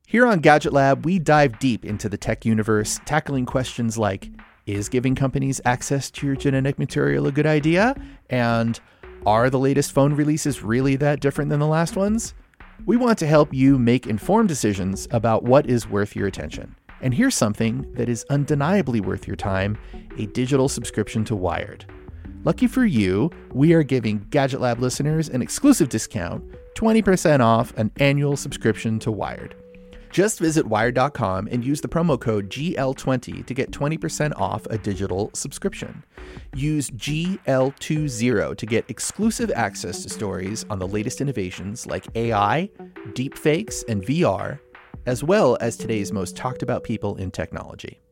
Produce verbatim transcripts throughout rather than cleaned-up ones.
Here on Gadget Lab, we dive deep into the tech universe, tackling questions like, is giving companies access to your genetic material a good idea? And are the latest phone releases really that different than the last ones? We want to help you make informed decisions about what is worth your attention. And here's something that is undeniably worth your time, a digital subscription to Wired. Lucky for you, we are giving Gadget Lab listeners an exclusive discount, twenty percent off an annual subscription to Wired. Just visit wired dot com and use the promo code G L twenty to get twenty percent off a digital subscription. Use G L twenty to get exclusive access to stories on the latest innovations like A I, deepfakes, and V R, as well as today's most talked about people in technology.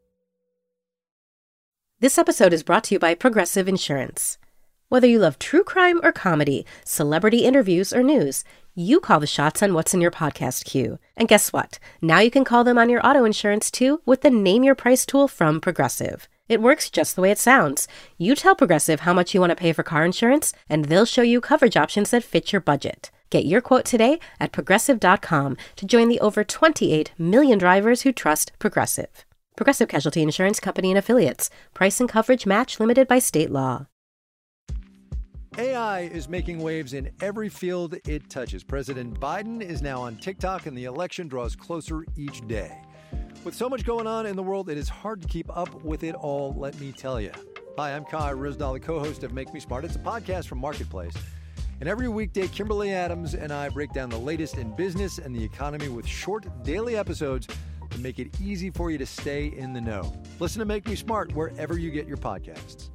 This episode is brought to you by Progressive Insurance. Whether you love true crime or comedy, celebrity interviews or news, you call the shots on what's in your podcast queue. And guess what? Now you can call them on your auto insurance too with the Name Your Price tool from Progressive. It works just the way it sounds. You tell Progressive how much you want to pay for car insurance, and they'll show you coverage options that fit your budget. Get your quote today at progressive dot com to join the over twenty-eight million drivers who trust Progressive. Progressive Casualty Insurance Company and Affiliates. Price and coverage match limited by state law. A I is making waves in every field it touches. President Biden is now on TikTok, and the election draws closer each day. With so much going on in the world, it is hard to keep up with it all, let me tell you. Hi, I'm Kai Ryssdal, the co-host of Make Me Smart. It's a podcast from Marketplace. And every weekday, Kimberly Adams and I break down the latest in business and the economy with short daily episodes to make it easy for you to stay in the know. Listen to Make Me Smart wherever you get your podcasts.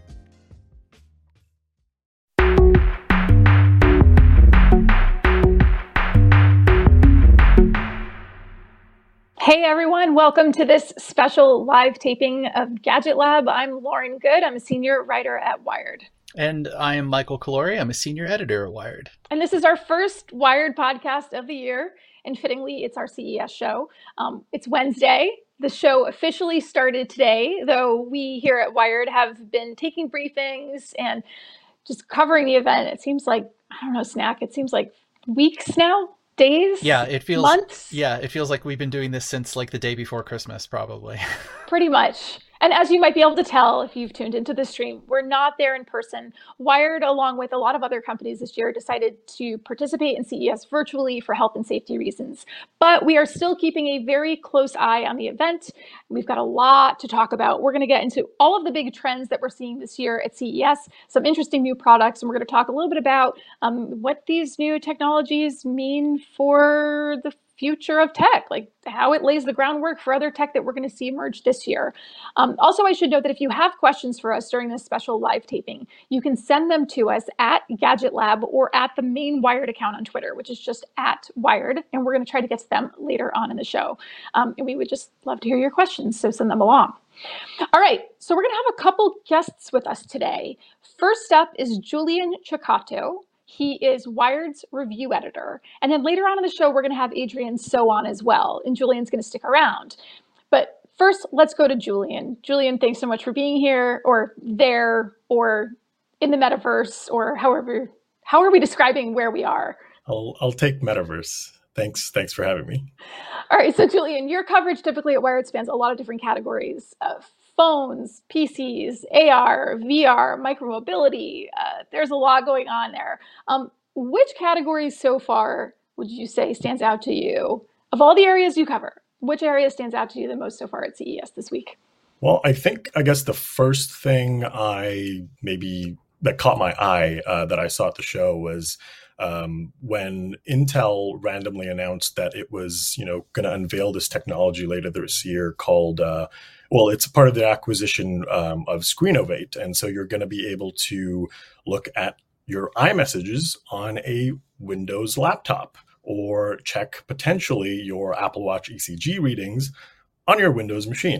Hey everyone, welcome to this special live taping of Gadget Lab. I'm Lauren Good. I'm a senior writer at Wired. And I am Michael Calore. I'm a senior editor at Wired. And this is our first Wired podcast of the year. And fittingly, it's our C E S show. Um, it's Wednesday. The show officially started today, though we here at Wired have been taking briefings and just covering the event. It seems like, I don't know, Snack, it seems like weeks now? Days? Yeah, it feels months? Yeah, it feels like we've been doing this since like the day before Christmas, probably. Pretty much. And as you might be able to tell if you've tuned into the stream, we're not there in person. Wired, along with a lot of other companies this year, decided to participate in C E S virtually for health and safety reasons. But we are still keeping a very close eye on the event. We've got a lot to talk about. We're going to get into all of the big trends that we're seeing this year at C E S, some interesting new products, and we're going to talk a little bit about um, what these new technologies mean for the future of tech, like how it lays the groundwork for other tech that we're going to see emerge this year. Um, also, I should note that if you have questions for us during this special live taping, you can send them to us at Gadget Lab or at the main Wired account on Twitter, which is just at Wired, and we're going to try to get to them later on in the show. Um, and we would just love to hear your questions, so send them along. All right, so we're going to have a couple guests with us today. First up is Julian Ceccato. He is Wired's review editor. And then later on in the show, we're going to have Adrian So on as well. And Julian's going to stick around. But first, let's go to Julian. Julian, thanks so much for being here or there or in the metaverse or however, how are we describing where we are? I'll, I'll take metaverse. Thanks. Thanks for having me. All right. So Julian, your coverage typically at Wired spans a lot of different categories of phones, P Cs, A R, V R, micromobility. Uh, there's a lot going on there. Um, which categories so far would you say stands out to you? Of all the areas you cover, which area stands out to you the most so far at C E S this week? Well, I think, I guess the first thing I maybe that caught my eye uh, that I saw at the show was um, when Intel randomly announced that it was, you know, going to unveil this technology later this year called uh, Well, it's part of the acquisition um, of Screenovate. And so you're going to be able to look at your iMessages on a Windows laptop or check potentially your Apple Watch E C G readings on your Windows machine.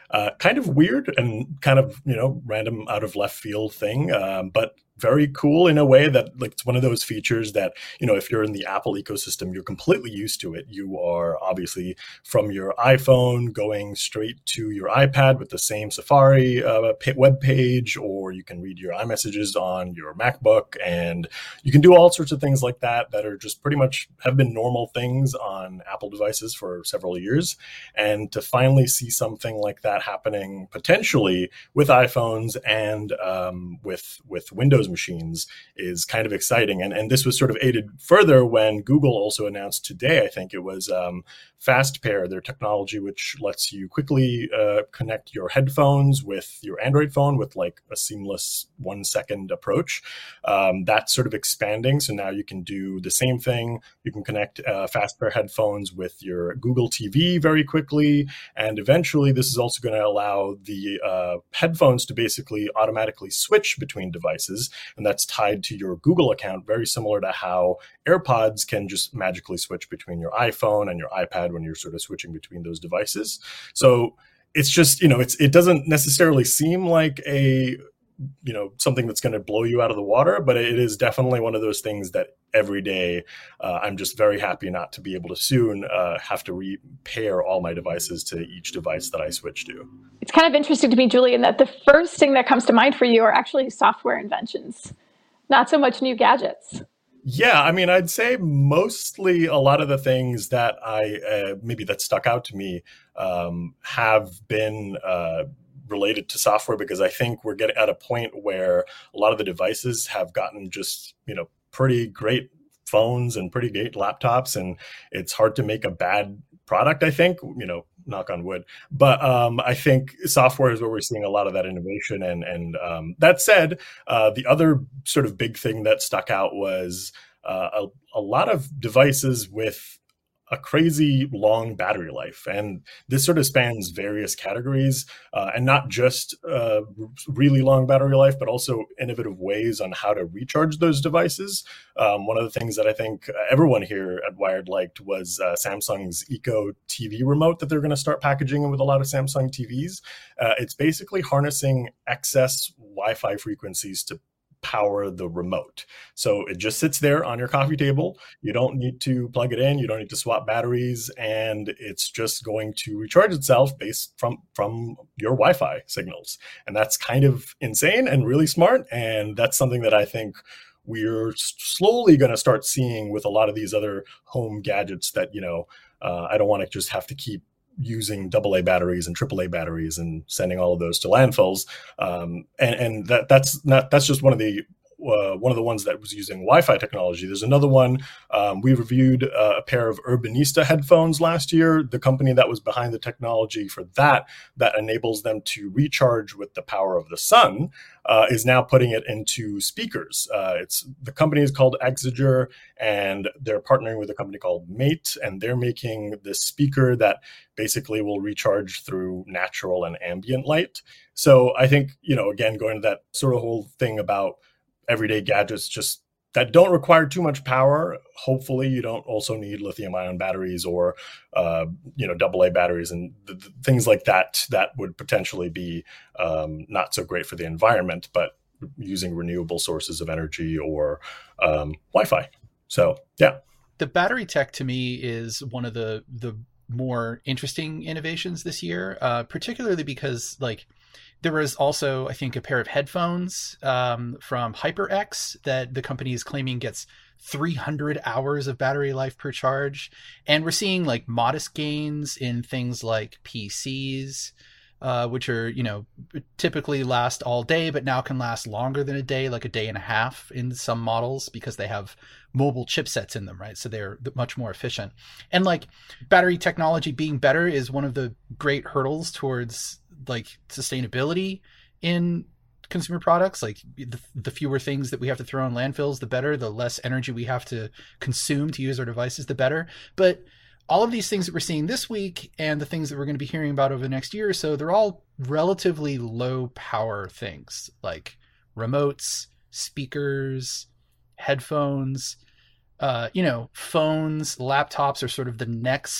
Uh, kind of weird and kind of, you know, random out of left field thing, um, but very cool in a way that, like, it's one of those features that, you know, if you're in the Apple ecosystem, you're completely used to it. You are obviously from your iPhone going straight to your iPad with the same Safari uh, web page, or you can read your iMessages on your MacBook, and you can do all sorts of things like that that are just pretty much have been normal things on Apple devices for several years. And to finally see something like that happening potentially with iPhones and um, with with Windows machines is kind of exciting. And, and this was sort of aided further when Google also announced today, I think it was um, Fast Pair, their technology, which lets you quickly uh, connect your headphones with your Android phone with like a seamless one second approach. Um, that's sort of expanding. So now you can do the same thing. You can connect uh, Fast Pair headphones with your Google T V very quickly. And eventually this is also going to allow the uh, headphones to basically automatically switch between devices. And that's tied to your Google account, very similar to how AirPods can just magically switch between your iPhone and your iPad when you're sort of switching between those devices. So it's just, you know, it's it doesn't necessarily seem like a, you know, something that's going to blow you out of the water, but it is definitely one of those things that every day uh, I'm just very happy not to be able to soon uh, have to repair all my devices to each device that I switch to. It's kind of interesting to me, Julian, that the first thing that comes to mind for you are actually software inventions, not so much new gadgets. Yeah, I mean, I'd say mostly a lot of the things that I uh, maybe that stuck out to me um, have been uh, related to software, because I think we're getting at a point where a lot of the devices have gotten just, you know, pretty great phones and pretty great laptops, and it's hard to make a bad product, I think, you know, knock on wood. But um, I think software is where we're seeing a lot of that innovation. And, and um, that said, uh, the other sort of big thing that stuck out was uh, a, a lot of devices with a crazy long battery life. And this sort of spans various categories uh, and not just uh, really long battery life, but also innovative ways on how to recharge those devices. Um, one of the things that I think everyone here at Wired liked was uh, Samsung's Eco T V remote that they're going to start packaging with a lot of Samsung T Vs. Uh, it's basically harnessing excess Wi-Fi frequencies to power the remote. So it just sits there on your coffee table. You don't need to plug it in. You don't need to swap batteries. And it's just going to recharge itself based from, from your Wi-Fi signals. And that's kind of insane and really smart. And that's something that I think we're slowly going to start seeing with a lot of these other home gadgets that, you know, uh, I don't want to just have to keep using double A batteries and triple A batteries and sending all of those to landfills. Um, and, and that that's not, that's just one of the, uh, one of the ones that was using Wi-Fi technology. There's another one. Um, we reviewed uh, a pair of Urbanista headphones last year. The company that was behind the technology for that, that enables them to recharge with the power of the sun, uh, is now putting it into speakers. Uh, it's the company is called Exeger, and they're partnering with a company called Mate, and they're making this speaker that basically will recharge through natural and ambient light. So I think, you know, again, going to that sort of whole thing about everyday gadgets just that don't require too much power. Hopefully you don't also need lithium ion batteries or, uh, you know, double A batteries and th- th- things like that, that would potentially be um, not so great for the environment, but using renewable sources of energy or um, Wi-Fi. So, yeah. The battery tech to me is one of the, the more interesting innovations this year, uh, particularly because like, there was also, I think, a pair of headphones um, from HyperX that the company is claiming gets three hundred hours of battery life per charge. And we're seeing like modest gains in things like P Cs, uh, which are, you know, typically last all day, but now can last longer than a day, like a day and a half in some models because they have mobile chipsets in them, right? So they're much more efficient. And like battery technology being better is one of the great hurdles towards like sustainability in consumer products. Like the, the fewer things that we have to throw in landfills, the better. The less energy we have to consume to use our devices, the better. But all of these things that we're seeing this week and the things that we're going to be hearing about over the next year or so, they're all relatively low power things like remotes, speakers, headphones, uh, you know, phones, laptops are sort of the next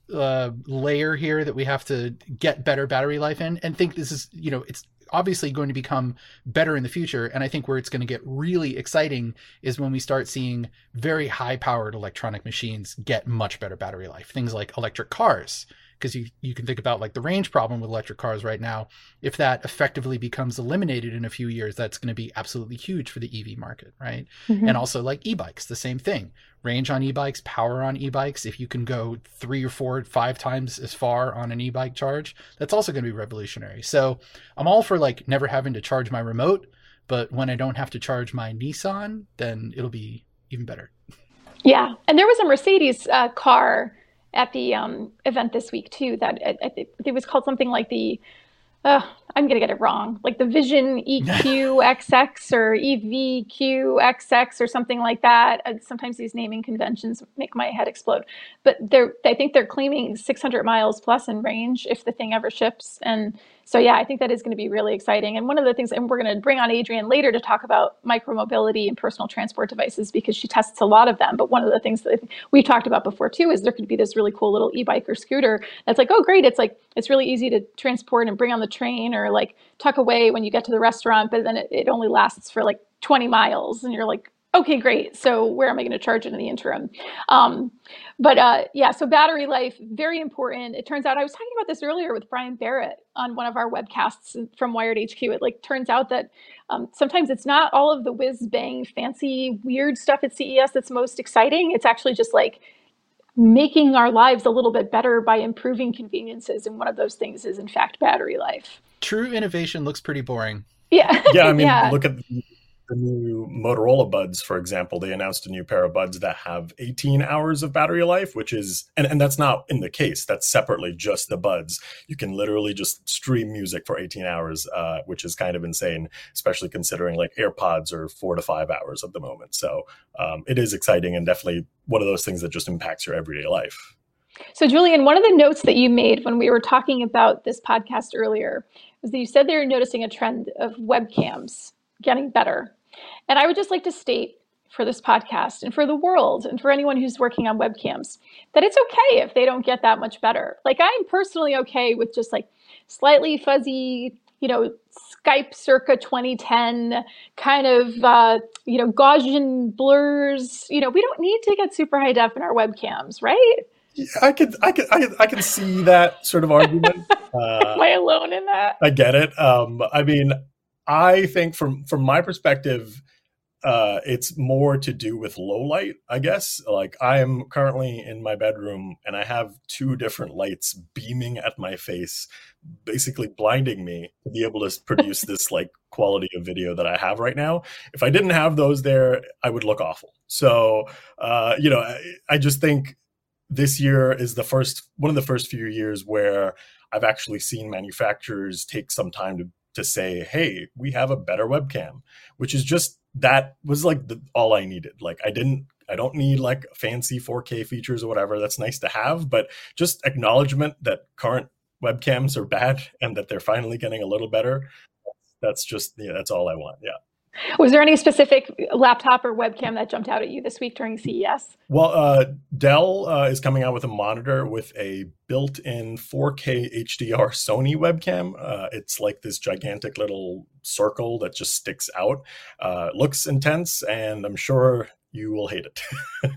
uh, layer here that we have to get better battery life in, and think this is, you know, it's obviously going to become better in the future. And I think where it's going to get really exciting is when we start seeing very high powered electronic machines get much better battery life. Things like electric cars, because you, you can think about like the range problem with electric cars right now. If that effectively becomes eliminated in a few years, that's going to be absolutely huge for the E V market, right? Mm-hmm. And also like e-bikes, the same thing. Range on e-bikes, power on e-bikes. If you can go three or four, five times as far on an e-bike charge, that's also going to be revolutionary. So I'm all for like never having to charge my remote, but when I don't have to charge my Nissan, then it'll be even better. Yeah. And there was a Mercedes uh, car at the um, event this week too, that I, I think it was called something like the, uh, I'm going to get it wrong, like the Vision E Q X X or E V Q X X or something like that. Uh, sometimes these naming conventions make my head explode, but they're, I think they're claiming six hundred miles plus in range if the thing ever ships. And so, yeah, I think that is going to be really exciting. And one of the things, and we're going to bring on Adrienne later to talk about micromobility and personal transport devices, because she tests a lot of them. But one of the things that we've talked about before too, is there could be this really cool little e-bike or scooter that's like, oh, great. It's like, it's really easy to transport and bring on the train, or like tuck away when you get to the restaurant, but then it, it only lasts for like twenty miles. And you're like, okay, great. So where am I going to charge it in the interim? Um, but uh, yeah, so battery life, very important. It turns out, I was talking about this earlier with Brian Barrett on one of our webcasts from Wired H Q. It like turns out that um, sometimes it's not all of the whiz bang, fancy, weird stuff at C E S that's most exciting. It's actually just like making our lives a little bit better by improving conveniences. And one of those things is, in fact, battery life. True innovation looks pretty boring. Yeah. Yeah, I mean, yeah. look at the, the new Motorola Buds, for example. They announced a new pair of buds that have eighteen hours of battery life, which is, and, and that's not in the case. That's separately just the buds. You can literally just stream music for eighteen hours, uh, which is kind of insane, especially considering like AirPods are four to five hours at the moment. So um, it is exciting and definitely one of those things that just impacts your everyday life. So Julian, one of the notes that you made when we were talking about this podcast earlier was that you said they were noticing a trend of webcams getting better. And I would just like to state for this podcast and for the world and for anyone who's working on webcams that it's okay if they don't get that much better. Like, I'm personally okay with just like slightly fuzzy, you know, Skype circa twenty ten kind of, uh, you know, Gaussian blurs. You know, we don't need to get super high def in our webcams, right? Yeah, I could, I could, I could, I can see that sort of argument. Uh, Am I alone in that? I get it. Um, I mean, I think from from my perspective, uh, it's more to do with low light, I guess. Like, I am currently in my bedroom and I have two different lights beaming at my face, basically blinding me to be able to produce this like quality of video that I have right now. If I didn't have those there, I would look awful. So, uh, you know, I, I just think this year is the first, one of the first few years where I've actually seen manufacturers take some time to to say, hey, we have a better webcam, which is just, that was like the, all I needed. Like, I didn't, I don't need like fancy four K features or whatever. That's nice to have, but just acknowledgement that current webcams are bad and that they're finally getting a little better. That's just, yeah, that's all I want. Yeah. Was there any specific laptop or webcam that jumped out at you this week during C E S? Well, uh, Dell uh, is coming out with a monitor with a built-in four K H D R Sony webcam. Uh, it's like this gigantic little circle that just sticks out. Uh, looks intense, and I'm sure you will hate it.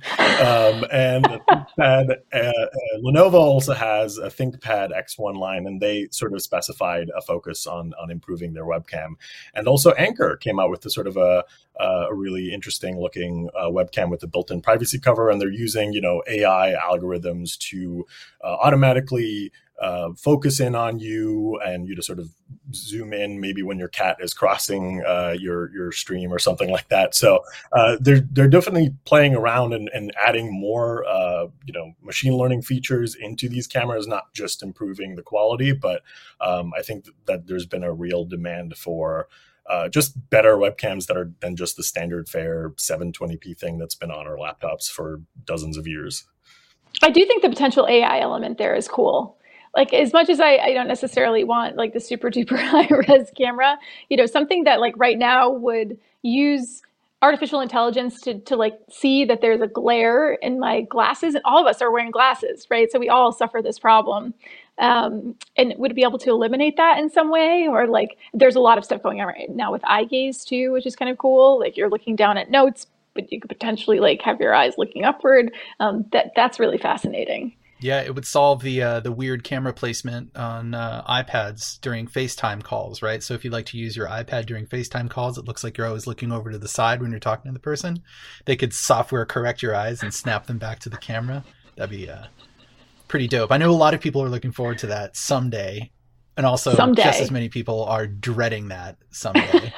um, and the ThinkPad, uh, uh, Lenovo also has a ThinkPad X one line, and they sort of specified a focus on on improving their webcam. And also Anker came out with a sort of a, a really interesting looking uh, webcam with a built-in privacy cover, and they're using, you know, A I algorithms to uh, automatically Uh, focus in on you, and you to sort of zoom in maybe when your cat is crossing uh, your your stream or something like that. So uh, they're they're definitely playing around and, and adding more uh, you know machine learning features into these cameras, not just improving the quality, but um, I think that there's been a real demand for uh, just better webcams that are than just the standard fare seven twenty p thing that's been on our laptops for dozens of years. I do think the potential A I element there is cool. Like, as much as I, I don't necessarily want like the super duper high res camera, you know, something that like right now would use artificial intelligence to, to like see that there's a glare in my glasses, and all of us are wearing glasses, right? So we all suffer this problem. Um, and would it be able to eliminate that in some way? Or like, there's a lot of stuff going on right now with eye gaze too, which is kind of cool. Like you're looking down at notes, but you could potentially like have your eyes looking upward. Um, that that's really fascinating. Yeah, it would solve the uh, the weird camera placement on uh, iPads during FaceTime calls, right? So if you like to use your iPad during FaceTime calls, it looks like you're always looking over to the side when you're talking to the person. They could software correct your eyes and snap them back to the camera. That'd be uh, pretty dope. I know a lot of people are looking forward to that someday. And also someday. Just as many people are dreading that someday.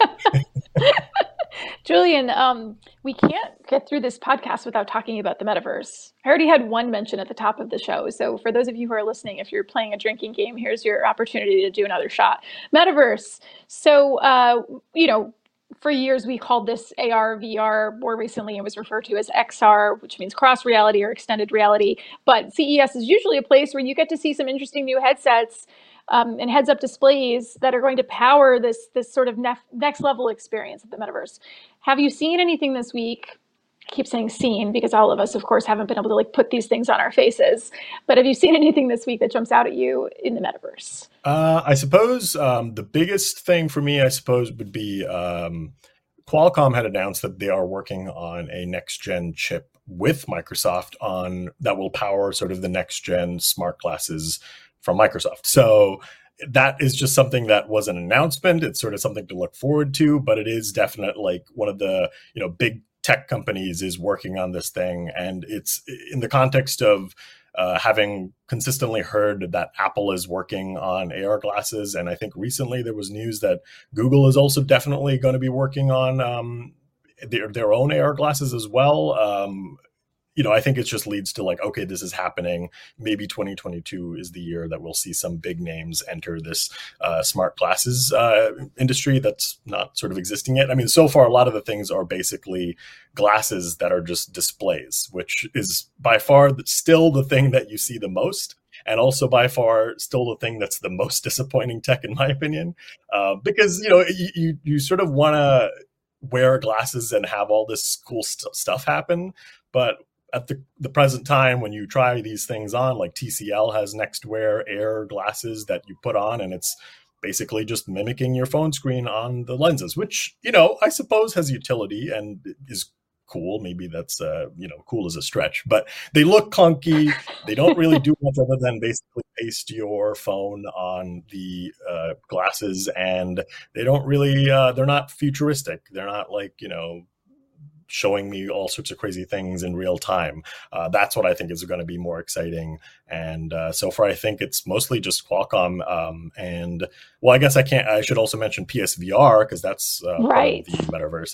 Julian, um, we can't get through this podcast without talking about the metaverse. I already had one mention at the top of the show. So for those of you who are listening, if you're playing a drinking game, here's your opportunity to do another shot. Metaverse. So, uh, you know, for years we called this A R, V R. More recently, it was referred to as X R, which means cross reality or extended reality. But C E S is usually a place where you get to see some interesting new headsets Um, and heads-up displays that are going to power this this sort of nef- next level experience of the metaverse. Have you seen anything this week? I keep saying seen because all of us, of course, haven't been able to like put these things on our faces. But have you seen anything this week that jumps out at you in the metaverse? Uh, I suppose um, the biggest thing for me, I suppose, would be um, Qualcomm had announced that they are working on a next-gen chip with Microsoft on that will power sort of the next-gen smart glasses from Microsoft. So that is just something that was an announcement. It's sort of something to look forward to, but it is definitely like one of the, you know, big tech companies is working on this thing. And it's in the context of uh, having consistently heard that Apple is working on A R glasses. And I think recently there was news that Google is also definitely going to be working on um, their, their own A R glasses as well. Um, You know, I think it just leads to like, okay, this is happening. Maybe twenty twenty-two is the year that we'll see some big names enter this uh, smart glasses uh, industry that's not sort of existing yet. I mean, so far, a lot of the things are basically glasses that are just displays, which is by far still the thing that you see the most. And also by far still the thing that's the most disappointing tech, in my opinion, uh, because, you know, you, you, you sort of want to wear glasses and have all this cool st- stuff happen. But at the, the present time, when you try these things on, like T C L has NextWear Air glasses that you put on, and it's basically just mimicking your phone screen on the lenses, which, you know, I suppose has utility and is cool. Maybe that's, uh, you know, cool as a stretch, but they look clunky. They don't really do much other than basically paste your phone on the uh, glasses, and they don't really, uh, they're not futuristic. They're not like, you know, showing me all sorts of crazy things in real time. Uh, that's what I think is going to be more exciting. And uh, so far, I think it's mostly just Qualcomm. Um, and well, I guess I can't, I should also mention P S V R because that's uh, right. part of the metaverse.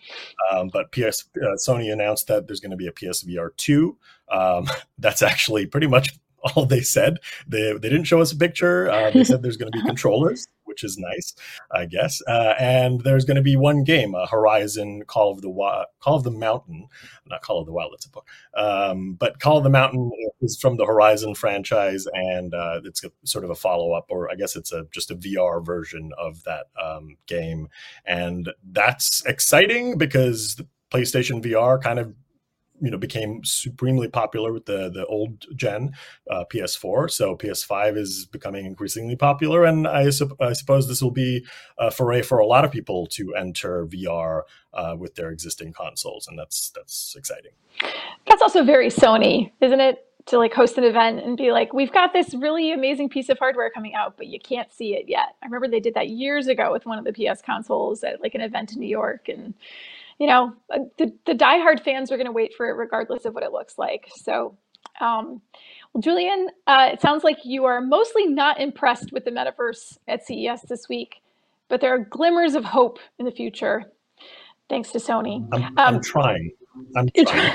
Um, but P S uh, Sony announced that there's going to be a P S V R two. Um, that's actually pretty much all they said. They they didn't show us a picture. Uh, they said there's going to be controllers, which is nice, I guess. Uh, and there's going to be one game, uh, Horizon Call of the Wa- Call of the Mountain, not Call of the Wild. That's a book. Um, but Call of the Mountain is from the Horizon franchise, and uh, it's a, sort of a follow up, or I guess it's a just a V R version of that um, game, and that's exciting because the PlayStation V R kind of, you know, became supremely popular with the the old gen uh, P S four. So P S five is becoming increasingly popular, and I, su- I suppose this will be a foray for a lot of people to enter V R uh, with their existing consoles, and that's that's exciting. That's also very Sony, isn't it? To like host an event and be like, we've got this really amazing piece of hardware coming out, but you can't see it yet. I remember they did that years ago with one of the P S consoles at like an event in New York, and you know, the, the diehard fans are going to wait for it regardless of what it looks like. So, um, well, Julian, uh, it sounds like you are mostly not impressed with the metaverse at C E S this week, but there are glimmers of hope in the future, thanks to Sony. I'm, um, I'm trying. I'm trying.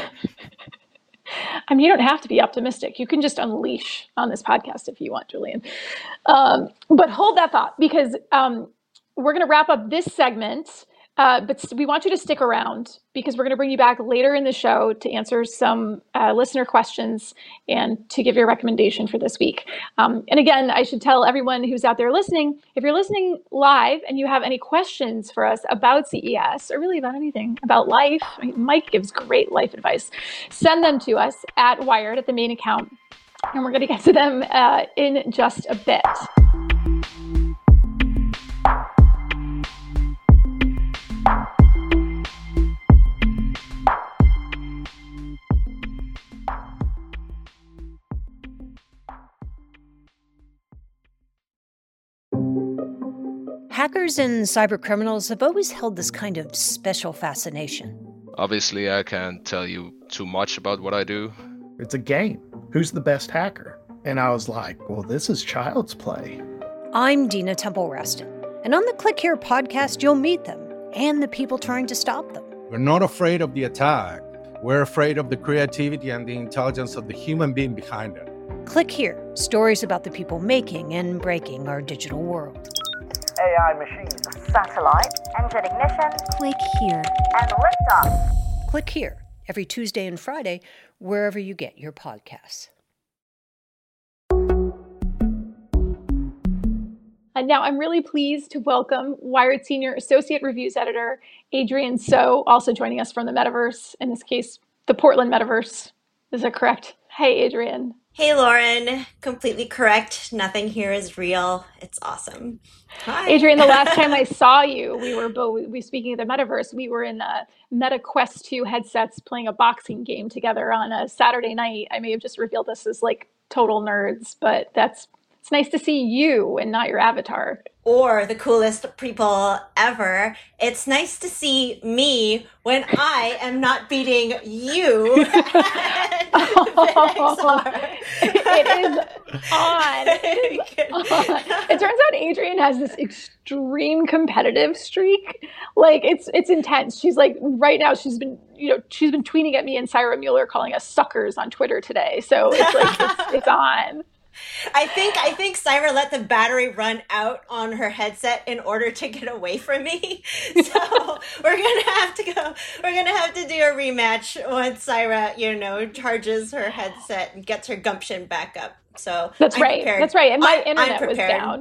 I mean, you don't have to be optimistic. You can just unleash on this podcast if you want, Julian. Um, but hold that thought, because um, we're going to wrap up this segment Uh, but we want you to stick around because we're going to bring you back later in the show to answer some uh, listener questions and to give your recommendation for this week. Um, and again, I should tell everyone who's out there listening, if you're listening live and you have any questions for us about C E S or really about anything, about life, I mean, Mike gives great life advice, send them to us at Wired at the main account. And we're going to get to them uh, in just a bit. Hackers and cybercriminals have always held this kind of special fascination. Obviously, I can't tell you too much about what I do. It's a game. Who's the best hacker? And I was like, well, this is child's play. I'm Dina Temple-Raston, and on the Click Here podcast, you'll meet them and the people trying to stop them. We're not afraid of the attack. We're afraid of the creativity and the intelligence of the human being behind it. Click Here, stories about the people making and breaking our digital world. A I machines, satellite, engine ignition, Click Here, and liftoff. Click Here, every Tuesday and Friday, wherever you get your podcasts. And now I'm really pleased to welcome Wired Senior Associate Reviews Editor Adrienne So, also joining us from the metaverse, in this case, the Portland metaverse. Is that correct? Hey, Adrienne. Hey, Lauren. Completely correct. Nothing here is real. It's awesome. Hi. Adrienne, the last time I saw you, we were both, we speaking of the metaverse, we were in uh, Meta Quest two headsets playing a boxing game together on a Saturday night. I may have just revealed this as like total nerds, but that's it's nice to see you and not your avatar. Or the coolest people ever. It's nice to see me when I am not beating you. Oh, it is on. It is on. It turns out Adrienne has this extreme competitive streak. Like it's it's intense. She's like right now she's been you know she's been tweeting at me and Syra Mueller calling us suckers on Twitter today. So it's like it's, it's on. I think I think Syra let the battery run out on her headset in order to get away from me. So we're gonna have to go. We're gonna have to do a rematch once Syra, you know, charges her headset and gets her gumption back up. So that's I'm right. prepared. That's right. And my I, internet was down.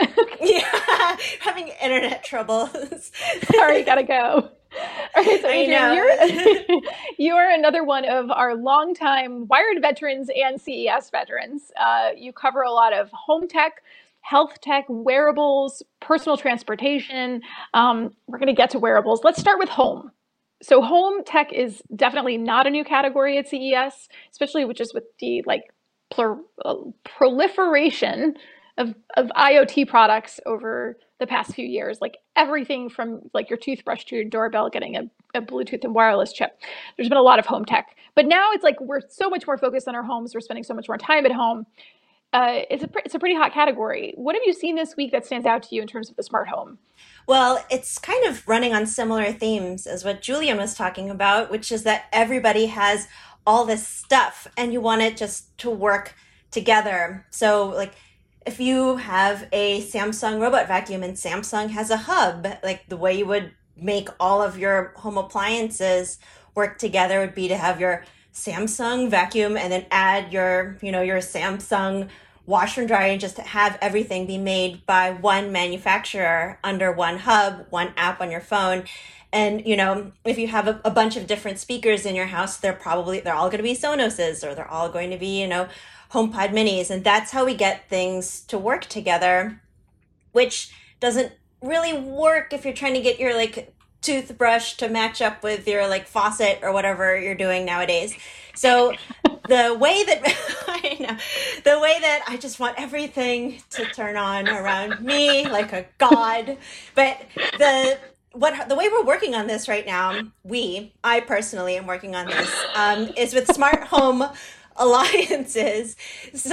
Yeah, having internet troubles. Sorry, gotta go. Okay, so Adrienne, you're, you're another one of our longtime Wired veterans and C E S veterans. Uh, you cover a lot of home tech, health tech, wearables, personal transportation. Um, we're going to get to wearables. Let's start with home. So home tech is definitely not a new category at C E S, especially with just with the like plur, uh, proliferation of, of IoT products over the past few years, like everything from like your toothbrush to your doorbell getting a, a Bluetooth and wireless chip. There's been a lot of home tech, but now it's like we're so much more focused on our homes. We're spending so much more time at home. Uh, it's a it's a pretty hot category. What have you seen this week that stands out to you in terms of the smart home? Well, it's kind of running on similar themes as what Julian was talking about, which is that everybody has all this stuff and you want it just to work together. So like, if you have a Samsung robot vacuum and Samsung has a hub, like the way you would make all of your home appliances work together would be to have your Samsung vacuum and then add your, you know, your Samsung washer and dryer and just have everything be made by one manufacturer under one hub, one app on your phone. And, you know, if you have a, a bunch of different speakers in your house, they're probably, they're all going to be Sonos's or they're all going to be, you know, HomePod minis. And that's how we get things to work together, which doesn't really work if you're trying to get your like toothbrush to match up with your like faucet or whatever you're doing nowadays. So the way that I know, the way that I just want everything to turn on around me like a god, but the what the way we're working on this right now, we, I personally am working on this, um, is with smart home alliances. So,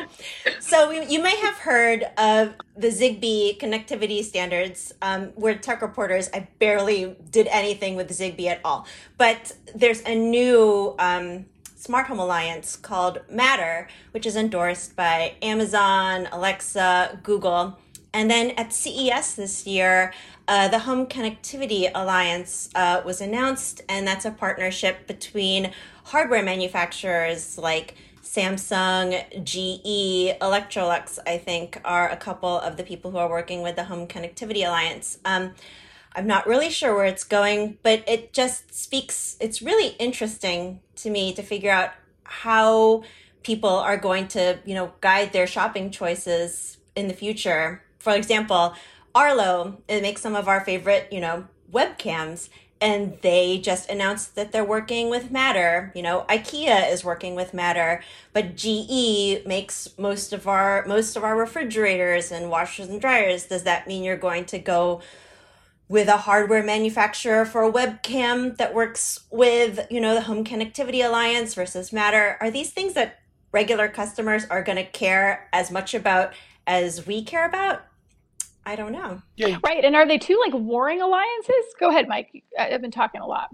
so we, you may have heard of the Zigbee connectivity standards. Um, we're tech reporters. I barely did anything with Zigbee at all. But there's a new um, smart home alliance called Matter, which is endorsed by Amazon, Alexa, Google. And then at C E S this year, uh, the Home Connectivity Alliance uh, was announced, and that's a partnership between hardware manufacturers like Samsung, G E, Electrolux, I think, are a couple of the people who are working with the Home Connectivity Alliance. Um, I'm not really sure where it's going, but it just speaks, it's really interesting to me to figure out how people are going to, you know, guide their shopping choices in the future. For example, Arlo, it makes some of our favorite, you know, webcams, and they just announced that they're working with Matter. You know, IKEA is working with Matter, but G E makes most of our most of our refrigerators and washers and dryers. Does that mean you're going to go with a hardware manufacturer for a webcam that works with, you know, the Home Connectivity Alliance versus Matter? Are these things that regular customers are going to care as much about as we care about? I don't know. Yeah. Right. And are they two like warring alliances? Go ahead, Mike. I've been talking a lot.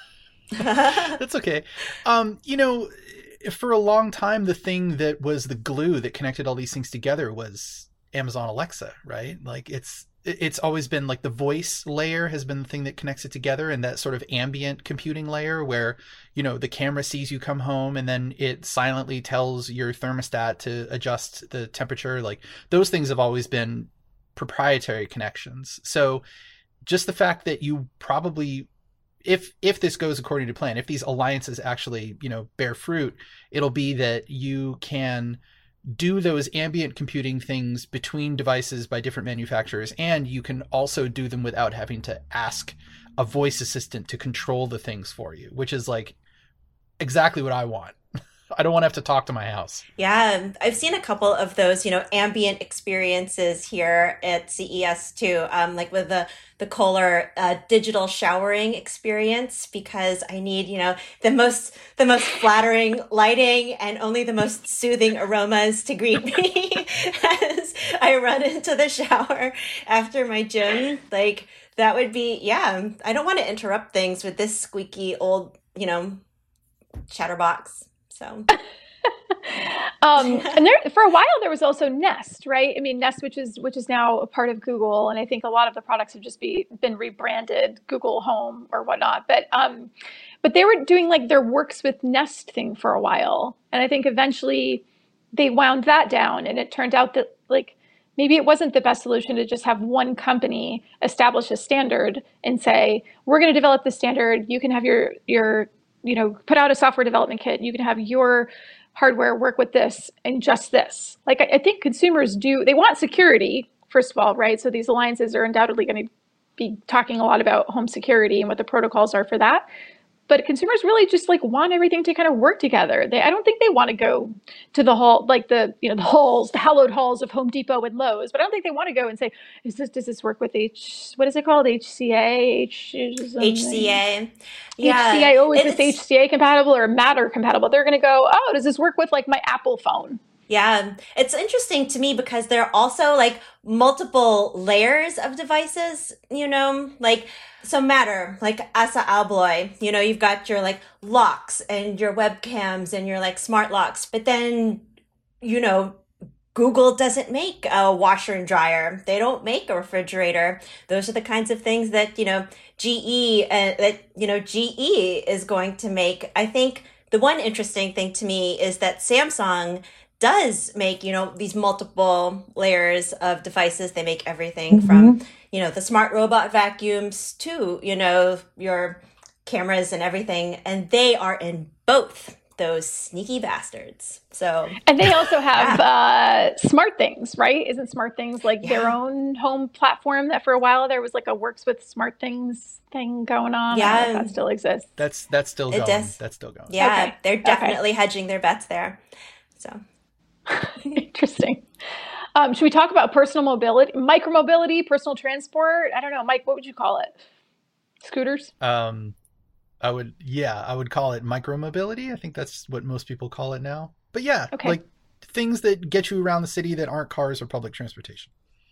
That's okay. Um, you know, for a long time, the thing that was the glue that connected all these things together was Amazon Alexa, right? Like it's, it's always been like the voice layer has been the thing that connects it together, and that sort of ambient computing layer where, you know, the camera sees you come home and then it silently tells your thermostat to adjust the temperature. Like those things have always been proprietary connections. So just the fact that you probably, if if this goes according to plan, if these alliances actually, you know, bear fruit, it'll be that you can do those ambient computing things between devices by different manufacturers, and you can also do them without having to ask a voice assistant to control the things for you, which is like exactly what I want. I don't want to have to talk to my house. Yeah, I've seen a couple of those, you know, ambient experiences here at C E S too, um, like with the the Kohler uh, digital showering experience, because I need, you know, the most the most flattering lighting and only the most soothing aromas to greet me as I run into the shower after my gym. Like that would be, yeah. I don't want to interrupt things with this squeaky old, you know, chatterbox. So, um, and there for a while there was also Nest, right? I mean, Nest, which is which is now a part of Google, and I think a lot of the products have just be been rebranded Google Home or whatnot. But um, but they were doing like their Works with Nest thing for a while, and I think eventually they wound that down, and it turned out that like maybe it wasn't the best solution to just have one company establish a standard and say, we're going to develop the standard. You can have your your you know, put out a software development kit. You can have your hardware work with this and just this. Like, I, I think consumers do, they want security, first of all, right? So these alliances are undoubtedly going to be talking a lot about home security and what the protocols are for that. But consumers really just like want everything to kind of work together. They, I don't think they want to go to the hall, like the, you know, the halls, the hallowed halls of Home Depot and Lowe's. But I don't think they want to go and say, is this, does this work with H, what is it called? H C A? H, H C A. Yeah. H C A, oh, is this H C A compatible or Matter compatible? They're going to go, oh, does this work with like my Apple phone? Yeah, it's interesting to me because there are also like multiple layers of devices, you know, like so Matter, like Assa Abloy, you know, you've got your like locks and your webcams and your like smart locks, but then, you know, Google doesn't make a washer and dryer. They don't make a refrigerator. Those are the kinds of things that, you know, G E, uh, that, you know, G E is going to make. I think the one interesting thing to me is that Samsung does make, you know, these multiple layers of devices. They make everything mm-hmm. from, you know, the smart robot vacuums to, you know, your cameras and everything. And they are in both those sneaky bastards. So, and they also have yeah. uh, Smart Things, right? Isn't Smart Things like yeah. their own home platform that for a while there was like a Works with Smart Things thing going on? Yeah. I don't know if that still exists. That's, that's still it going. Does. That's still going. Yeah. Okay. They're definitely okay. hedging their bets there. So. Interesting. Um, should we talk about personal mobility, micromobility, personal transport? I don't know, Mike, what would you call it? Scooters? Um, I would, yeah, I would call it micromobility. I think that's what most people call it now. But yeah, okay. like things that get you around the city that aren't cars or public transportation.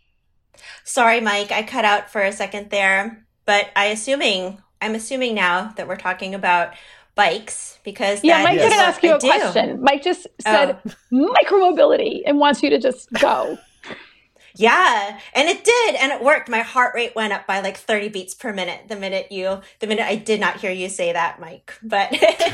Sorry, Mike, I cut out for a second there, but I assuming, I'm assuming now that we're talking about bikes, because yeah, Mike didn't ask you I a do. question. Mike just said oh. micromobility and wants you to just go. Yeah, and it did, and it worked. My heart rate went up by like thirty beats per minute the minute you, the minute I did not hear you say that, Mike. But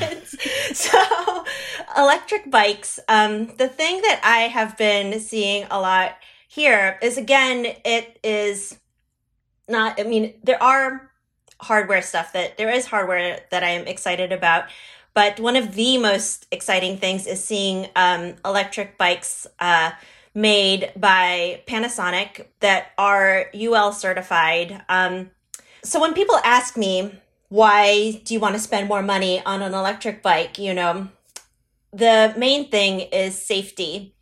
so electric bikes, um, the thing that I have been seeing a lot here is, again, it is not, I mean, there are hardware stuff that, there is hardware that I am excited about. But one of the most exciting things is seeing um, electric bikes uh, made by Panasonic that are U L certified. Um, so when people ask me, why do you want to spend more money on an electric bike? You know, the main thing is safety.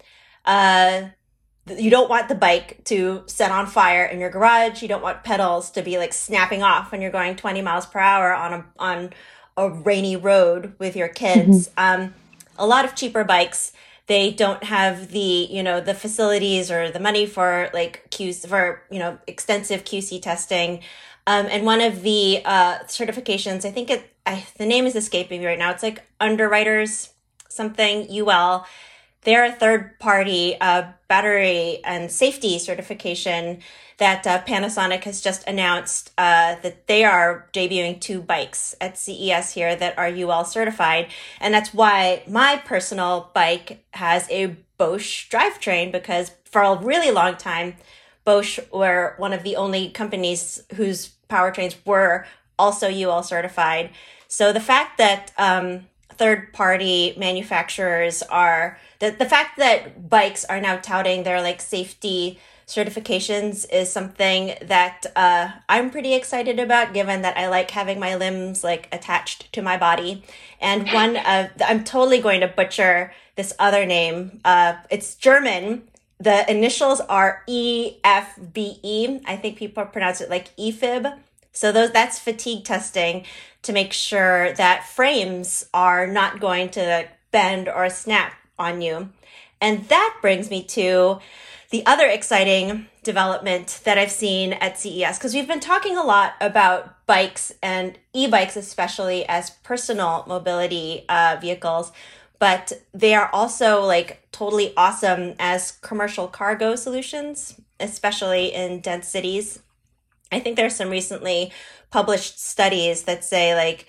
Uh, you don't want the bike to set on fire in your garage. You don't want pedals to be like snapping off when you're going twenty miles per hour on a, on a rainy road with your kids. Mm-hmm. Um, a lot of cheaper bikes, they don't have the, you know, the facilities or the money for like Q C, for, you know, extensive Q C testing. Um, and one of the uh, certifications, I think it, I, the name is escaping me right now. It's like Underwriters something U L. They're a third-party uh, battery and safety certification that uh, Panasonic has just announced uh, that they are debuting two bikes at C E S here that are U L certified. And that's why my personal bike has a Bosch drivetrain, because for a really long time, Bosch were one of the only companies whose powertrains were also U L certified. So the fact that um, third-party manufacturers are, the, the fact that bikes are now touting their like safety certifications is something that uh, I'm pretty excited about, given that I like having my limbs like attached to my body. And one of, I'm totally going to butcher this other name. Uh, it's German. The initials are E F B E. I think people pronounce it like E F I B. So those that's fatigue testing to make sure that frames are not going to bend or snap on you. And that brings me to the other exciting development that I've seen at C E S, because we've been talking a lot about bikes and e-bikes, especially as personal mobility uh, vehicles, but they are also like totally awesome as commercial cargo solutions, especially in dense cities. I think there's some recently published studies that say like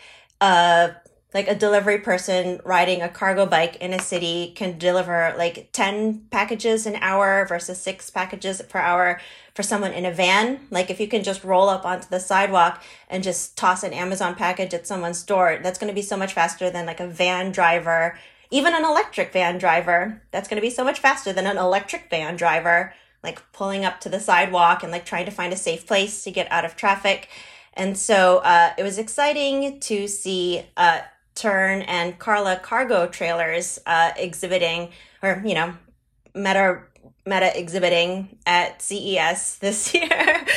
uh like a delivery person riding a cargo bike in a city can deliver like ten packages an hour versus six packages per hour for someone in a van. Like if you can just roll up onto the sidewalk and just toss an Amazon package at someone's door, that's going to be so much faster than like a van driver, even an electric van driver. That's going to be so much faster than an electric van driver, like pulling up to the sidewalk and like trying to find a safe place to get out of traffic. And so uh, it was exciting to see uh, Tern and Carla Cargo Trailers uh, exhibiting, or, you know, Meta Meta exhibiting at C E S this year.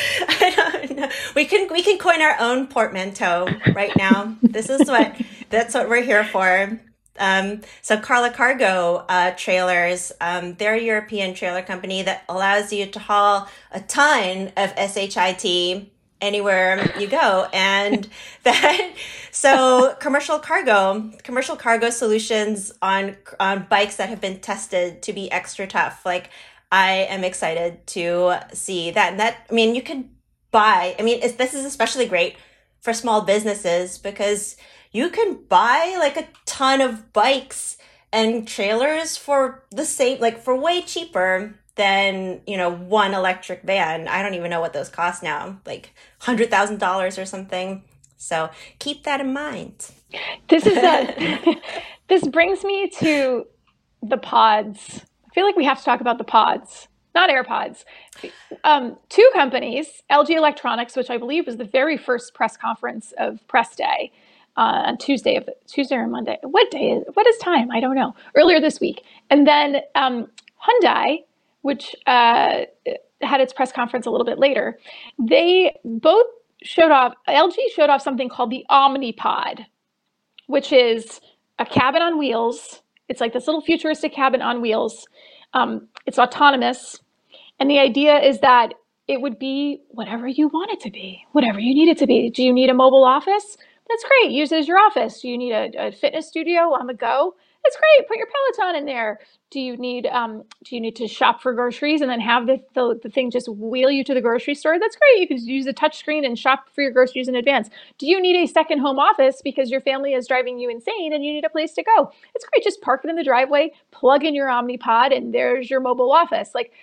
I don't know. We can we can coin our own portmanteau right now. This is what that's what we're here for. Um, so Carla Cargo uh, Trailers, um, they're a European trailer company that allows you to haul a ton of S H I T anywhere you go. And that, so commercial cargo, commercial cargo solutions on, on bikes that have been tested to be extra tough. Like I am excited to see that. And that, I mean, you could buy, I mean, it's, this is especially great for small businesses because you can buy like a ton of bikes and trailers for the same, like for way cheaper than, you know, one electric van. I don't even know what those cost now, like one hundred thousand dollars or something. So keep that in mind. This is a, this brings me to the pods. I feel like we have to talk about the pods, not AirPods. Um, two companies, L G Electronics, which I believe was the very first press conference of Press Day, Uh, on Tuesday of the, Tuesday or Monday. What day is, what is time? I don't know. Earlier this week. And then um, Hyundai, which uh, had its press conference a little bit later, they both showed off, L G showed off something called the Omnipod, which is a cabin on wheels. It's like this little futuristic cabin on wheels. Um, it's autonomous. And the idea is that it would be whatever you want it to be, whatever you need it to be. Do you need a mobile office? That's great. Use it as your office. Do you need a, a fitness studio on the go? That's great. Put your Peloton in there. Do you need um, do you need to shop for groceries and then have the, the the thing just wheel you to the grocery store? That's great. You can use the touch screen and shop for your groceries in advance. Do you need a second home office because your family is driving you insane and you need a place to go? It's great. Just park it in the driveway, plug in your Omnipod, and there's your mobile office. Like,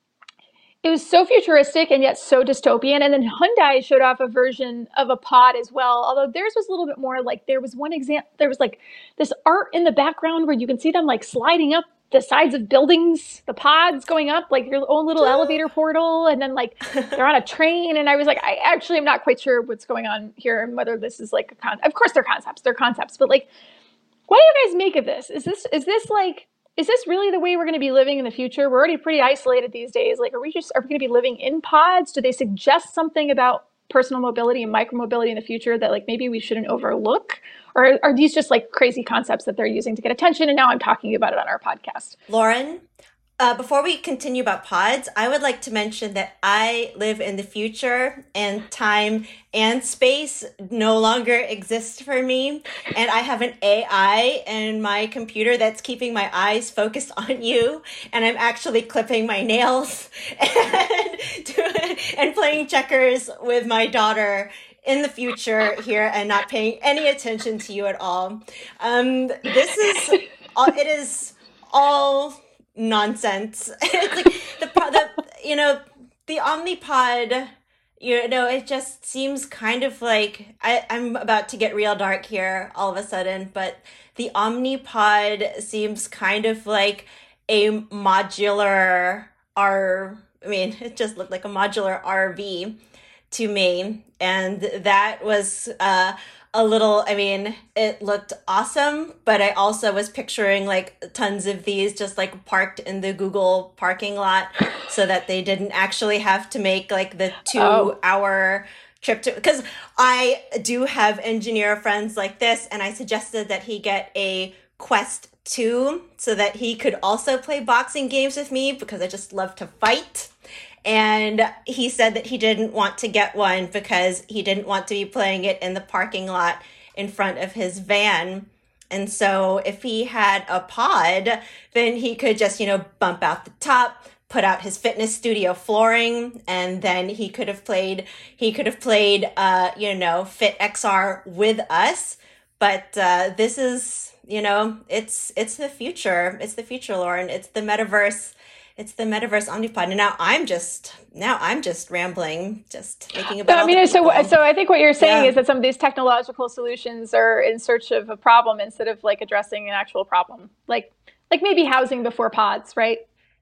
it was so futuristic and yet so dystopian. And then Hyundai showed off a version of a pod as well, although theirs was a little bit more like, there was one example, there was like this art in the background where you can see them like sliding up the sides of buildings, the pods going up, like your own little elevator portal. And then like they're on a train. And I was like, I actually am not quite sure what's going on here and whether this is like a con. Of course they're concepts, they're concepts, but like, what do you guys make of this? Is this, is this like, Is this really the way we're going to be living in the future? We're already pretty isolated these days. Like, are we just, are we going to be living in pods? Do they suggest something about personal mobility and micromobility in the future that like maybe we shouldn't overlook? Or are these just like crazy concepts that they're using to get attention? And now I'm talking about it on our podcast. Lauren, uh, before we continue about pods, I would like to mention that I live in the future and time and space no longer exist for me. And I have an A I in my computer that's keeping my eyes focused on you. And I'm actually clipping my nails and, and playing checkers with my daughter in the future here and not paying any attention to you at all. Um, this is, it is all nonsense. It's like the, the, you know, the Omnipod, you know, it just seems kind of like, I, I'm about to get real dark here all of a sudden, but the Omnipod seems kind of like a modular R, I mean, it just looked like a modular R V to me. And that was uh, a little, I mean, it looked awesome, but I also was picturing like tons of these just like parked in the Google parking lot so that they didn't actually have to make like the two oh. hour trip to, because I do have engineer friends like this, and I suggested that he get a Quest two so that he could also play boxing games with me because I just love to fight. And he said that he didn't want to get one because he didn't want to be playing it in the parking lot in front of his van. And so if he had a pod, then he could just, you know, bump out the top, put out his fitness studio flooring, and then he could have played, he could have played, uh, you know, Fit X R with us. But uh, this is, you know, it's, it's the future. It's the future, Lauren. It's the metaverse. It's the metaverse Omnipod. And now I'm just now I'm just rambling, just thinking about. I mean, so people. so I think what you're saying yeah. is that some of these technological solutions are in search of a problem instead of like addressing an actual problem, like like maybe housing before pods, right?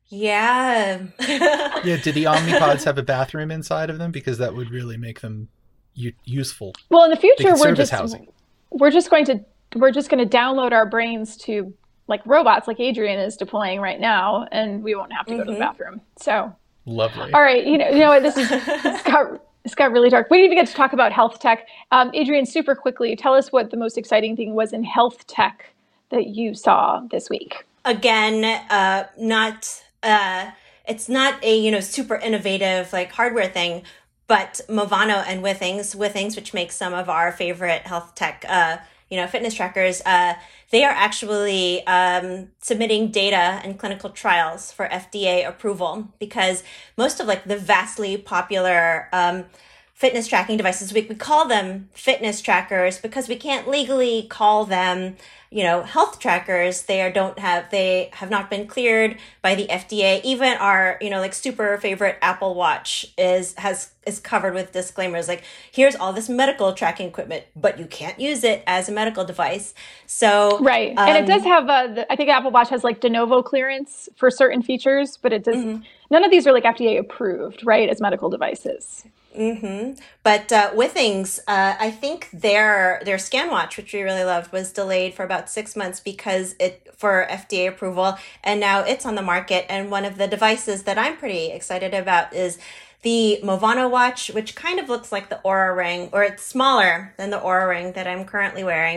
Yeah. Yeah. Do the Omnipods have a bathroom inside of them? Because that would really make them u- useful. Well, in the future, we're just housing. we're just going to we're just going to download our brains to like robots like Adrian is deploying right now, and we won't have to mm-hmm. go to the bathroom. So lovely. All right. You know, you know what? This is, it's got, it's got really dark. We didn't even get to talk about health tech. Um, Adrian, super quickly, tell us what the most exciting thing was in health tech that you saw this week. Again, uh, not, uh, it's not a, you know, super innovative like hardware thing, but Movano and Withings, Withings, which makes some of our favorite health tech, uh, you know, fitness trackers, uh, they are actually um, submitting data and clinical trials for F D A approval because most of like the vastly popular um, fitness tracking devices, we, we call them fitness trackers because we can't legally call them, you know, health trackers. They are, don't have, they have not been cleared by the F D A. Even our, you know, like super favorite Apple Watch is, has, is covered with disclaimers. Like, here's all this medical tracking equipment, but you can't use it as a medical device. So, right. Um, and it does have, a, the, I think Apple Watch has like de novo clearance for certain features, but it does, mm-hmm. none of these are like F D A approved, right, as medical devices. Mm-hmm. But uh, Withings, uh, I think their their ScanWatch, which we really loved, was delayed for about six months because it for F D A approval, and now it's on the market. And one of the devices that I'm pretty excited about is the Movano watch, which kind of looks like the Oura Ring, or it's smaller than the Oura Ring that I'm currently wearing.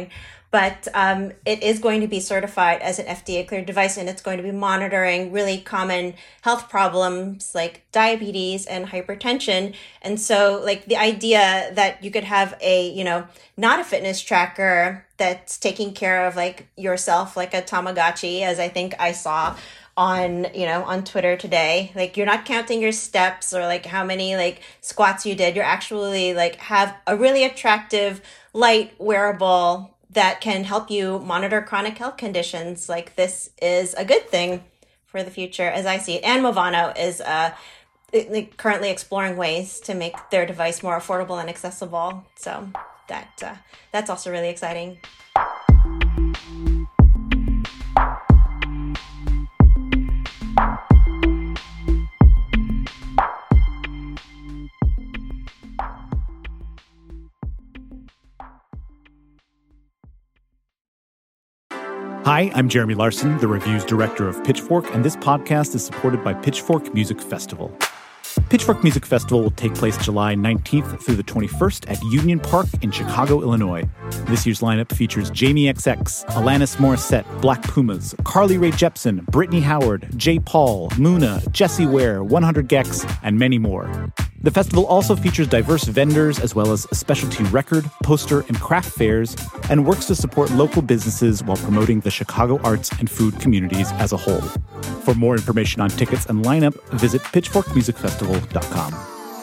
but um, it is going to be certified as an F D A-cleared device, and it's going to be monitoring really common health problems like diabetes and hypertension. And so, like, the idea that you could have a, you know, not a fitness tracker that's taking care of, like, yourself, like a Tamagotchi, as I think I saw on, you know, on Twitter today. Like, you're not counting your steps or like how many like squats you did. You're actually like have a really attractive light wearable that can help you monitor chronic health conditions. Like, this is a good thing for the future as I see it. And Movano is uh like currently exploring ways to make their device more affordable and accessible. So that uh, that's also really exciting. Hi, I'm Jeremy Larson, the reviews director of Pitchfork, and this podcast is supported by Pitchfork Music Festival. Pitchfork Music Festival will take place July nineteenth through the twenty-first at Union Park in Chicago, Illinois. This year's lineup features Jamie X X, Alanis Morissette, Black Pumas, Carly Rae Jepsen, Brittany Howard, J. Paul, Muna, Jessie Ware, one hundred gecs, and many more. The festival also features diverse vendors as well as specialty record, poster, and craft fairs, and works to support local businesses while promoting the Chicago arts and food communities as a whole. For more information on tickets and lineup, visit pitchfork music festival dot com.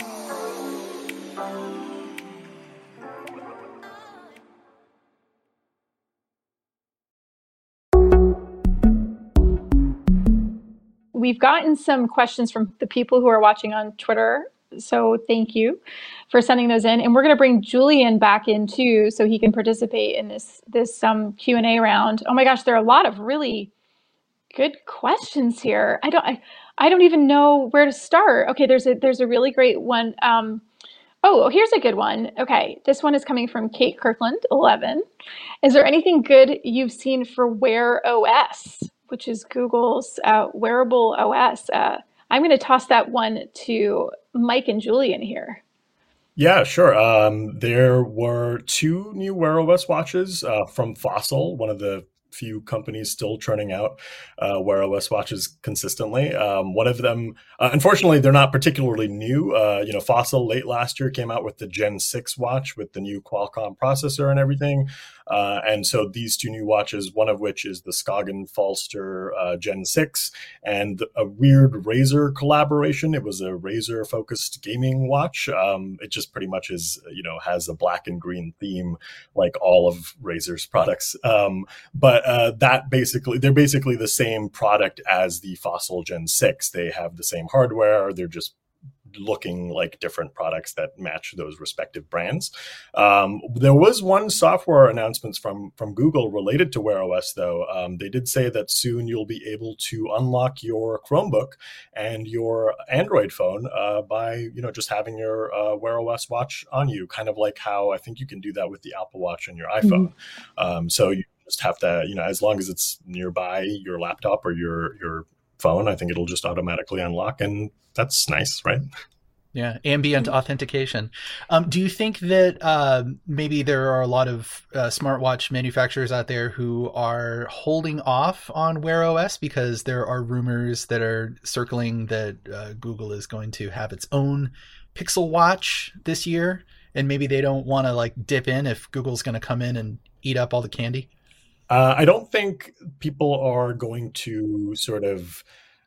We've gotten some questions from the people who are watching on Twitter. So thank you for sending those in. And we're going to bring Julian back in too, so he can participate in this this um, Q and A round. Oh my gosh, there are a lot of really good questions here. I don't I, I don't even know where to start. Okay, there's a there's a really great one. Um, oh, here's a good one. Okay, this one is coming from Kate Kirkland, eleven. Is there anything good you've seen for Wear O S, which is Google's uh, wearable O S? Uh, I'm going to toss that one to Mike and Julian here. Yeah, sure. Um, there were two new Wear O S watches uh, from Fossil, one of the few companies still churning out uh, Wear O S watches consistently. Um, one of them, uh, unfortunately, they're not particularly new. Uh, you know, Fossil late last year came out with the Gen six watch with the new Qualcomm processor and everything. Uh, and so these two new watches, one of which is the Skagen Falster uh, Gen six, and a weird Razer collaboration. It was a Razer-focused gaming watch. Um, it just pretty much is, you know, has a black and green theme like all of Razer's products. Um, but uh, that basically, they're basically the same product as the Fossil Gen six. They have the same hardware. They're just looking like different products that match those respective brands. Um, there was one software announcement from, from Google related to Wear O S, though. Um, they did say that soon you'll be able to unlock your Chromebook and your Android phone uh, by, you know, just having your uh, Wear O S watch on you, kind of like how I think you can do that with the Apple Watch and your iPhone. Mm-hmm. Um, so you just have to, you know, as long as it's nearby your laptop or your your phone, I think it'll just automatically unlock, and that's nice, right? Yeah, ambient authentication. Um, do you think that uh, maybe there are a lot of uh, smartwatch manufacturers out there who are holding off on Wear O S because there are rumors that are circling that uh, Google is going to have its own Pixel Watch this year, and maybe they don't want to like dip in if Google's going to come in and eat up all the candy? Uh, I don't think people are going to sort of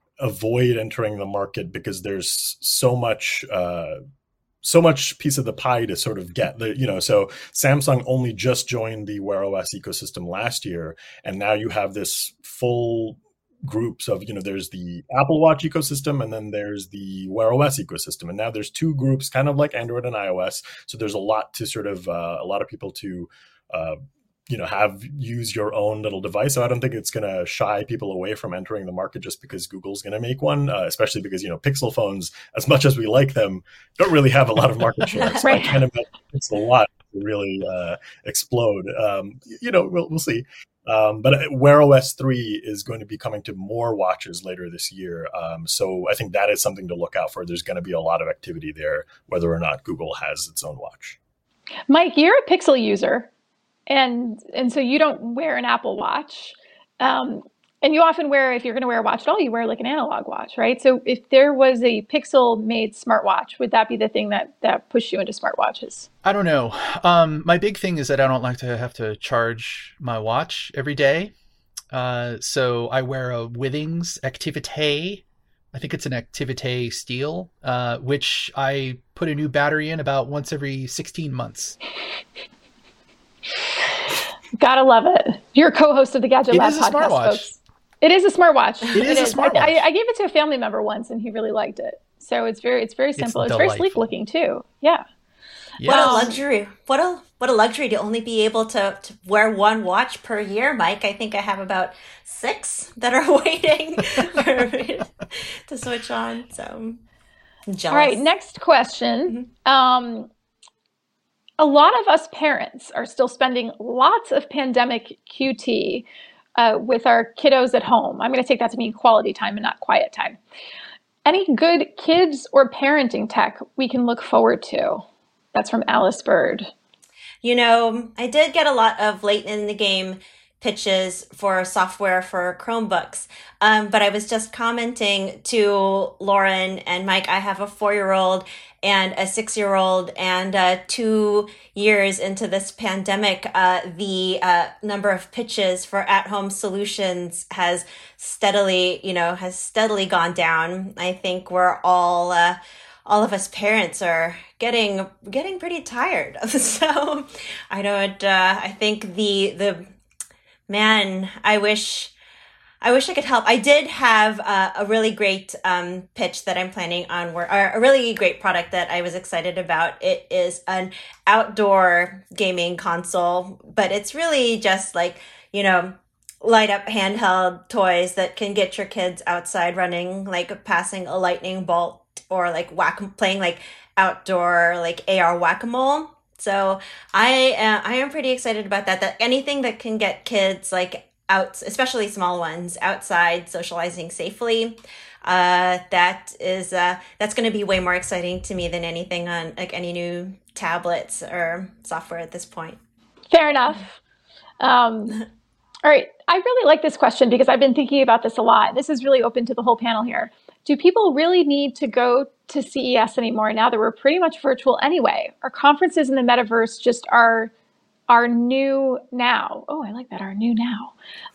avoid entering the market because there's so much uh, so much piece of the pie to sort of get. The, you know, so Samsung only just joined the Wear O S ecosystem last year, and now you have this full groups of, you know, there's the Apple Watch ecosystem and then there's the Wear O S ecosystem, and now there's two groups, kind of like Android and iOS. So there's a lot to sort of uh, a lot of people to uh, you know, have use your own little device. So I don't think it's going to shy people away from entering the market just because Google's going to make one, uh, especially because, you know, Pixel phones, as much as we like them, don't really have a lot of market share. So right. I can't imagine Pixel Watch to really uh, explode. Um, you know, we'll, we'll see. Um, but Wear O S three is going to be coming to more watches later this year. Um, so I think that is something to look out for. There's going to be a lot of activity there, whether or not Google has its own watch. Mike, you're a Pixel user. and and so you don't wear an Apple Watch. Um, and you often wear, if you're going to wear a watch at all, you wear like an analog watch, right? So if there was a Pixel-made smartwatch, would that be the thing that that pushed you into smartwatches? I don't know. Um, my big thing is that I don't like to have to charge my watch every day. Uh, so I wear a Withings Activité. I think it's an Activité Steel, uh, which I put a new battery in about once every sixteen months. Gotta love it. You're a co-host of the Gadget It Lab is a podcast, smartwatch. folks. It is a smartwatch. It is a smartwatch. I, I gave it to a family member once, and he really liked it. So it's very, it's very simple. It's, it's very sleek looking too. Yeah. What a luxury! What a what a luxury to only be able to, to wear one watch per year, Mike. I think I have about six that are waiting for me to switch on. So I'm jealous. All right, next question. Mm-hmm. Um, a lot of us parents are still spending lots of pandemic Q T uh, with our kiddos at home. I'm going to take that to mean quality time and not quiet time. Any good kids or parenting tech we can look forward to? That's from Alice Bird. You know, I did get a lot of late in the game pitches for software for Chromebooks. Um, but I was just commenting to Lauren and Mike, I have a four-year-old and a six-year-old, and uh, two years into this pandemic, uh, the uh, number of pitches for at-home solutions has steadily, you know, has steadily gone down. I think we're all... Uh, all of us parents are getting getting pretty tired. So I don't. Uh, I think the the man. I wish. I wish I could help. I did have uh, a really great um, pitch that I'm planning on, or a really great product that I was excited about. It is an outdoor gaming console, but it's really just like, you know, light up handheld toys that can get your kids outside running, like passing a lightning bolt, or like whack playing like outdoor like A R whack-a-mole. So I uh, I am pretty excited about that. That anything that can get kids like out, especially small ones, outside socializing safely, uh, that is uh, that's going to be way more exciting to me than anything on like any new tablets or software at this point. Fair enough. Um, all right, I really like this question because I've been thinking about this a lot. This is really open to the whole panel here. Do people really need to go to C E S anymore now that we're pretty much virtual anyway? Are conferences in the metaverse just our, our new now? Oh, I like that, our new now.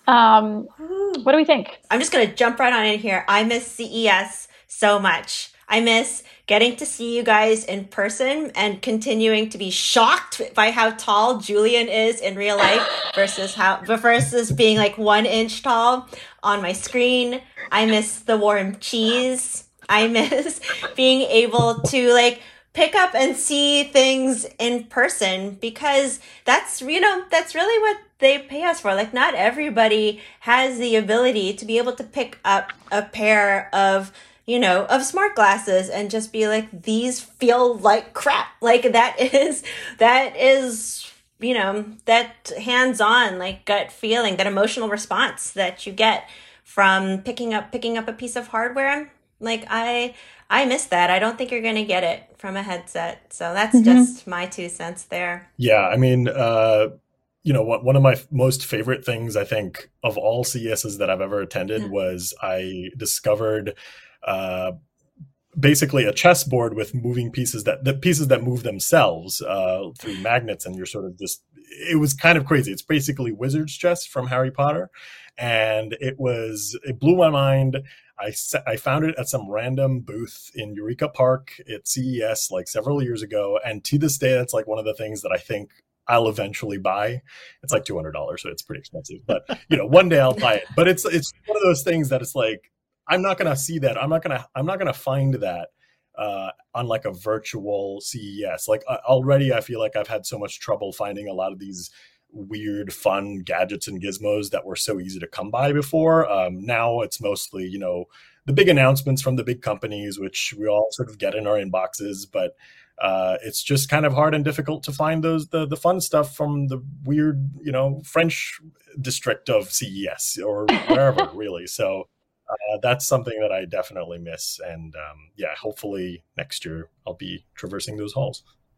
Um, what do we think? I'm just going to jump right on in here. I miss C E S so much. I miss getting to see you guys in person and continuing to be shocked by how tall Julian is in real life versus how versus being like one inch tall on my screen. I miss the warm cheese. I miss being able to like pick up and see things in person, because that's, you know, that's really what they pay us for. Like, not everybody has the ability to be able to pick up a pair of, you know, of smart glasses and just be like, these feel like crap. Like that is, that is, you know, that hands-on, like gut feeling, that emotional response that you get from picking up, picking up a piece of hardware. Like I, I miss that. I don't think you're going to get it from a headset. So that's mm-hmm. just my two cents there. Yeah. I mean, uh, you know, what, one of my f- most favorite things, I think, of all C E Ss that I've ever attended yeah. was I discovered uh, basically a chessboard with moving pieces that the pieces that move themselves uh, through magnets, and you're sort of just, it was kind of crazy. It's basically wizard's chess from Harry Potter. And it was, it blew my mind. I, I found it at some random booth in Eureka Park at C E S like several years ago. And to this day, that's like one of the things that I think I'll eventually buy. It's like two hundred dollars, so it's pretty expensive. But, you know, one day I'll buy it. But it's it's one of those things that it's like, I'm not going to see that. I'm not going to I'm not going to find that uh, on like a virtual C E S. Like uh, already I feel like I've had so much trouble finding a lot of these weird, fun gadgets and gizmos that were so easy to come by before. Um, now it's mostly, you know, the big announcements from the big companies, which we all sort of get in our inboxes, but uh, it's just kind of hard and difficult to find those, the, the fun stuff from the weird, you know, French district of C E S or wherever really. So uh, that's something that I definitely miss. And um, yeah, hopefully next year I'll be traversing those halls.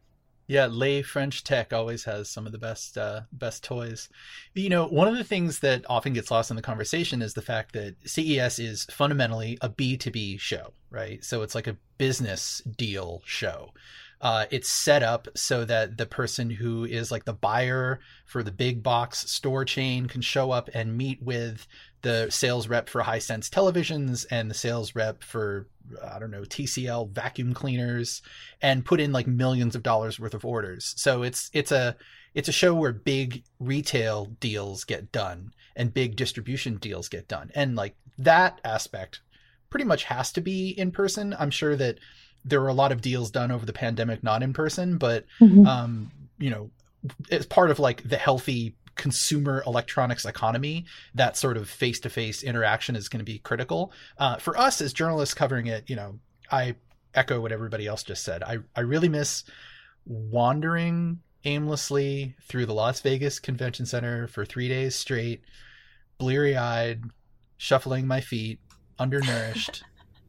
Yeah, Les French Tech always has some of the best uh, best toys. You know, one of the things that often gets lost in the conversation is the fact that C E S is fundamentally a B two B show, right? So it's like a business deal show. Uh, it's set up so that the person who is like the buyer for the big box store chain can show up and meet with the sales rep for Hisense televisions and the sales rep for, I don't know, T C L vacuum cleaners, and put in like millions of dollars worth of orders. So it's it's a it's a show where big retail deals get done and big distribution deals get done. And like that aspect pretty much has to be in person. I'm sure that there were a lot of deals done over the pandemic not in person, but mm-hmm. um, you know, as part of like the healthy consumer electronics economy, that sort of face-to-face interaction is going to be critical. Uh, for us as journalists covering it, you know, I echo what everybody else just said. I, I really miss wandering aimlessly through the Las Vegas Convention Center for three days straight, bleary-eyed, shuffling my feet, undernourished,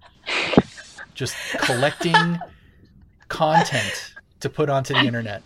just collecting content to put onto the internet.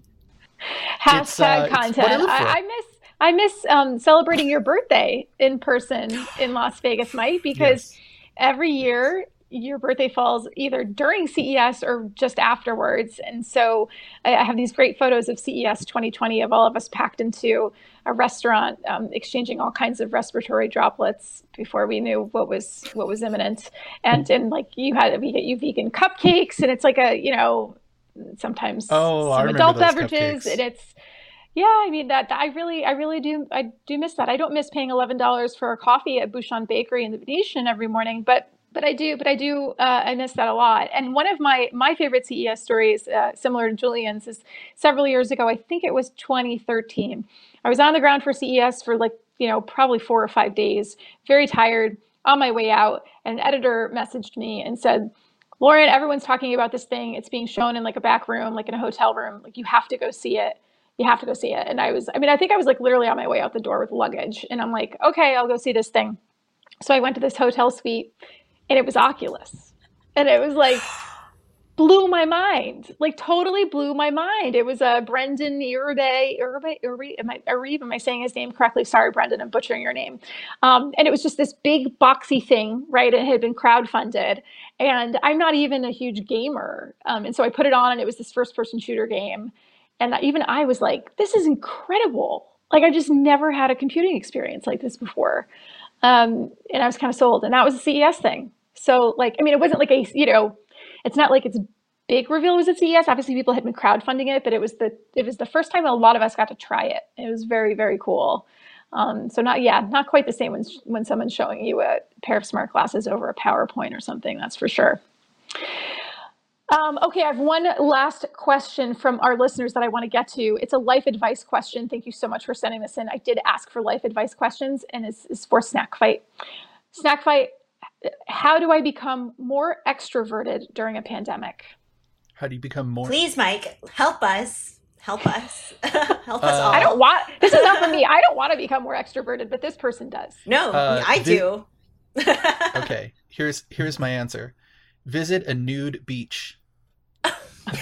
Hashtag uh, content. I, I miss I miss um, celebrating your birthday in person in Las Vegas, Mike, because yes. every year your birthday falls either during C E S or just afterwards. And so I have these great photos of C E S twenty twenty of all of us packed into a restaurant, um, exchanging all kinds of respiratory droplets before we knew what was what was imminent. And and like you had, we get you vegan cupcakes, and it's like a, you know, sometimes oh, some adult beverages, cupcakes. And it's, yeah, I mean that, that I really, I really do, I do miss that. I don't miss paying eleven dollars for a coffee at Bouchon Bakery in the Venetian every morning, but but I do, but I do, uh, I miss that a lot. And one of my my favorite C E S stories, uh, similar to Julian's, is several years ago. I think it was twenty thirteen. I was on the ground for C E S for like, you know, probably four or five days, very tired, on my way out, and an editor messaged me and said, "Lauren, everyone's talking about this thing. It's being shown in like a back room, like in a hotel room. Like you have to go see it. You have to go see it." And I was, I mean, I think I was like literally on my way out the door with luggage. And I'm like, okay, I'll go see this thing. So I went to this hotel suite, and it was Oculus. And it was like, blew my mind, like totally blew my mind. It was a uh, Brendan Uribe, Uribe, Uribe, am I, Uribe, am I saying his name correctly? Sorry, Brendan, I'm butchering your name. Um, and it was just this big boxy thing, right? It had been crowdfunded, and I'm not even a huge gamer. Um, and so I put it on, and it was this first person shooter game. And even I was like, this is incredible. Like I just never had a computing experience like this before. Um, and I was kind of sold, and that was a C E S thing. So like, I mean, it wasn't like a, you know, it's not like it's big reveal was at C E S. Obviously people had been crowdfunding it, but it was the, it was the first time a lot of us got to try it. It was very, very cool. Um, so not, yeah, not quite the same when, when someone's showing you a pair of smart glasses over a PowerPoint or something, that's for sure. Um, okay, I have one last question from our listeners that I want to get to. It's a life advice question. Thank you so much for sending this in. I did ask for life advice questions, and it's, it's for Snack Fight. Snack Fight, how do I become more extroverted during a pandemic? How do you become more? Please, Mike, help us. Help us. help us uh, all. I don't want, this is not for me. I don't want to become more extroverted, but this person does. No, uh, I vi- do. Okay, here's here's my answer. Visit a nude beach. Like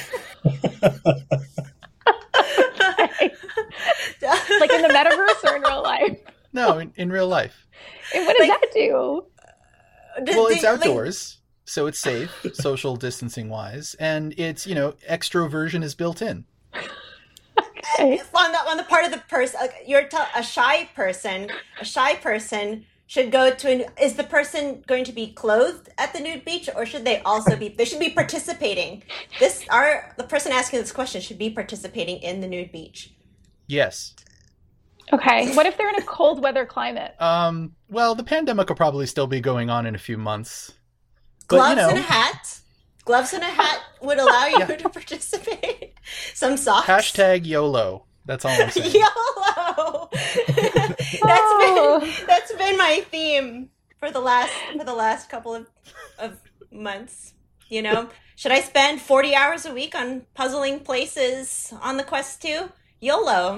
in the metaverse or in real life? No, in, in real life. And what does like, that do? Well, it's outdoors, like, so it's safe, social distancing wise, and it's, you know, extroversion is built in. Okay. On the on the part of the person, you're t- a shy person. A shy person should go to an, is the person going to be clothed at the nude beach, or should they also be, they should be participating? This, our, the person asking this question should be participating in the nude beach. Yes. Okay. What if they're in a cold weather climate? Um, well, the pandemic will probably still be going on in a few months. But, Gloves you know, and a hat. Gloves and a hat would allow you yeah. to participate. Some socks. Hashtag YOLO. That's all I'm saying. YOLO. that's oh. been that's been my theme for the last for the last couple of of months. You know, should I spend forty hours a week on puzzling places on the Quest two? YOLO.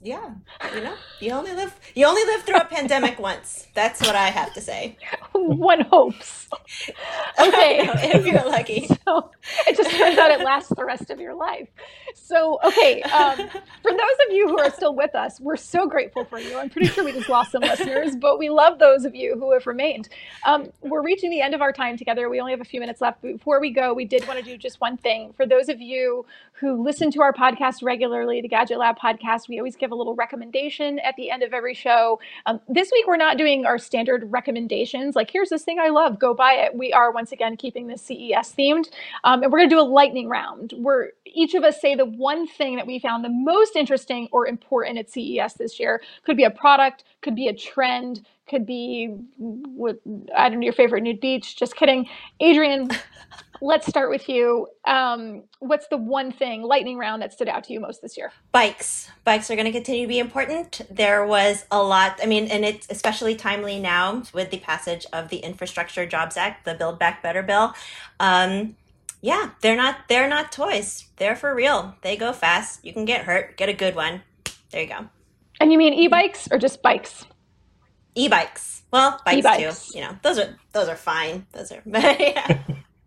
Yeah, you know, you only live you only live through a pandemic once. That's what I have to say. One hopes. Okay, if you're lucky. So it just turns out it lasts the rest of your life. So, okay, um, for those of you who are still with us, we're so grateful for you. I'm pretty sure we just lost some listeners, but we love those of you who have remained. Um, we're reaching the end of our time together. We only have a few minutes left. Before we go, we did want to do just one thing. For those of you who listen to our podcast regularly, the Gadget Lab podcast, we always give a little recommendation at the end of every show. Um, this week, we're not doing our standard recommendations, like here's this thing I love, go buy it. We are once again keeping this C E S themed, um, and we're going to do a lightning round where each of us say the one thing that we found the most interesting or important at C E S this year. Could be a product, could be a trend, could be what, I don't know, your favorite nude beach. Just kidding. Adrienne, let's start with you. Um, what's the one thing, lightning round, that stood out to you most this year? Bikes. Bikes are going to continue to be important. There was a lot, I mean, and it's especially timely now with the passage of the Infrastructure Jobs Act, the Build Back Better bill. Um, yeah, they're not, they're not toys. They're for real. They go fast. You can get hurt. Get a good one. There you go. And you mean e-bikes or just bikes? E-bikes. Well, bikes e-bikes. too. You know, those are, those are fine. Those are, yeah.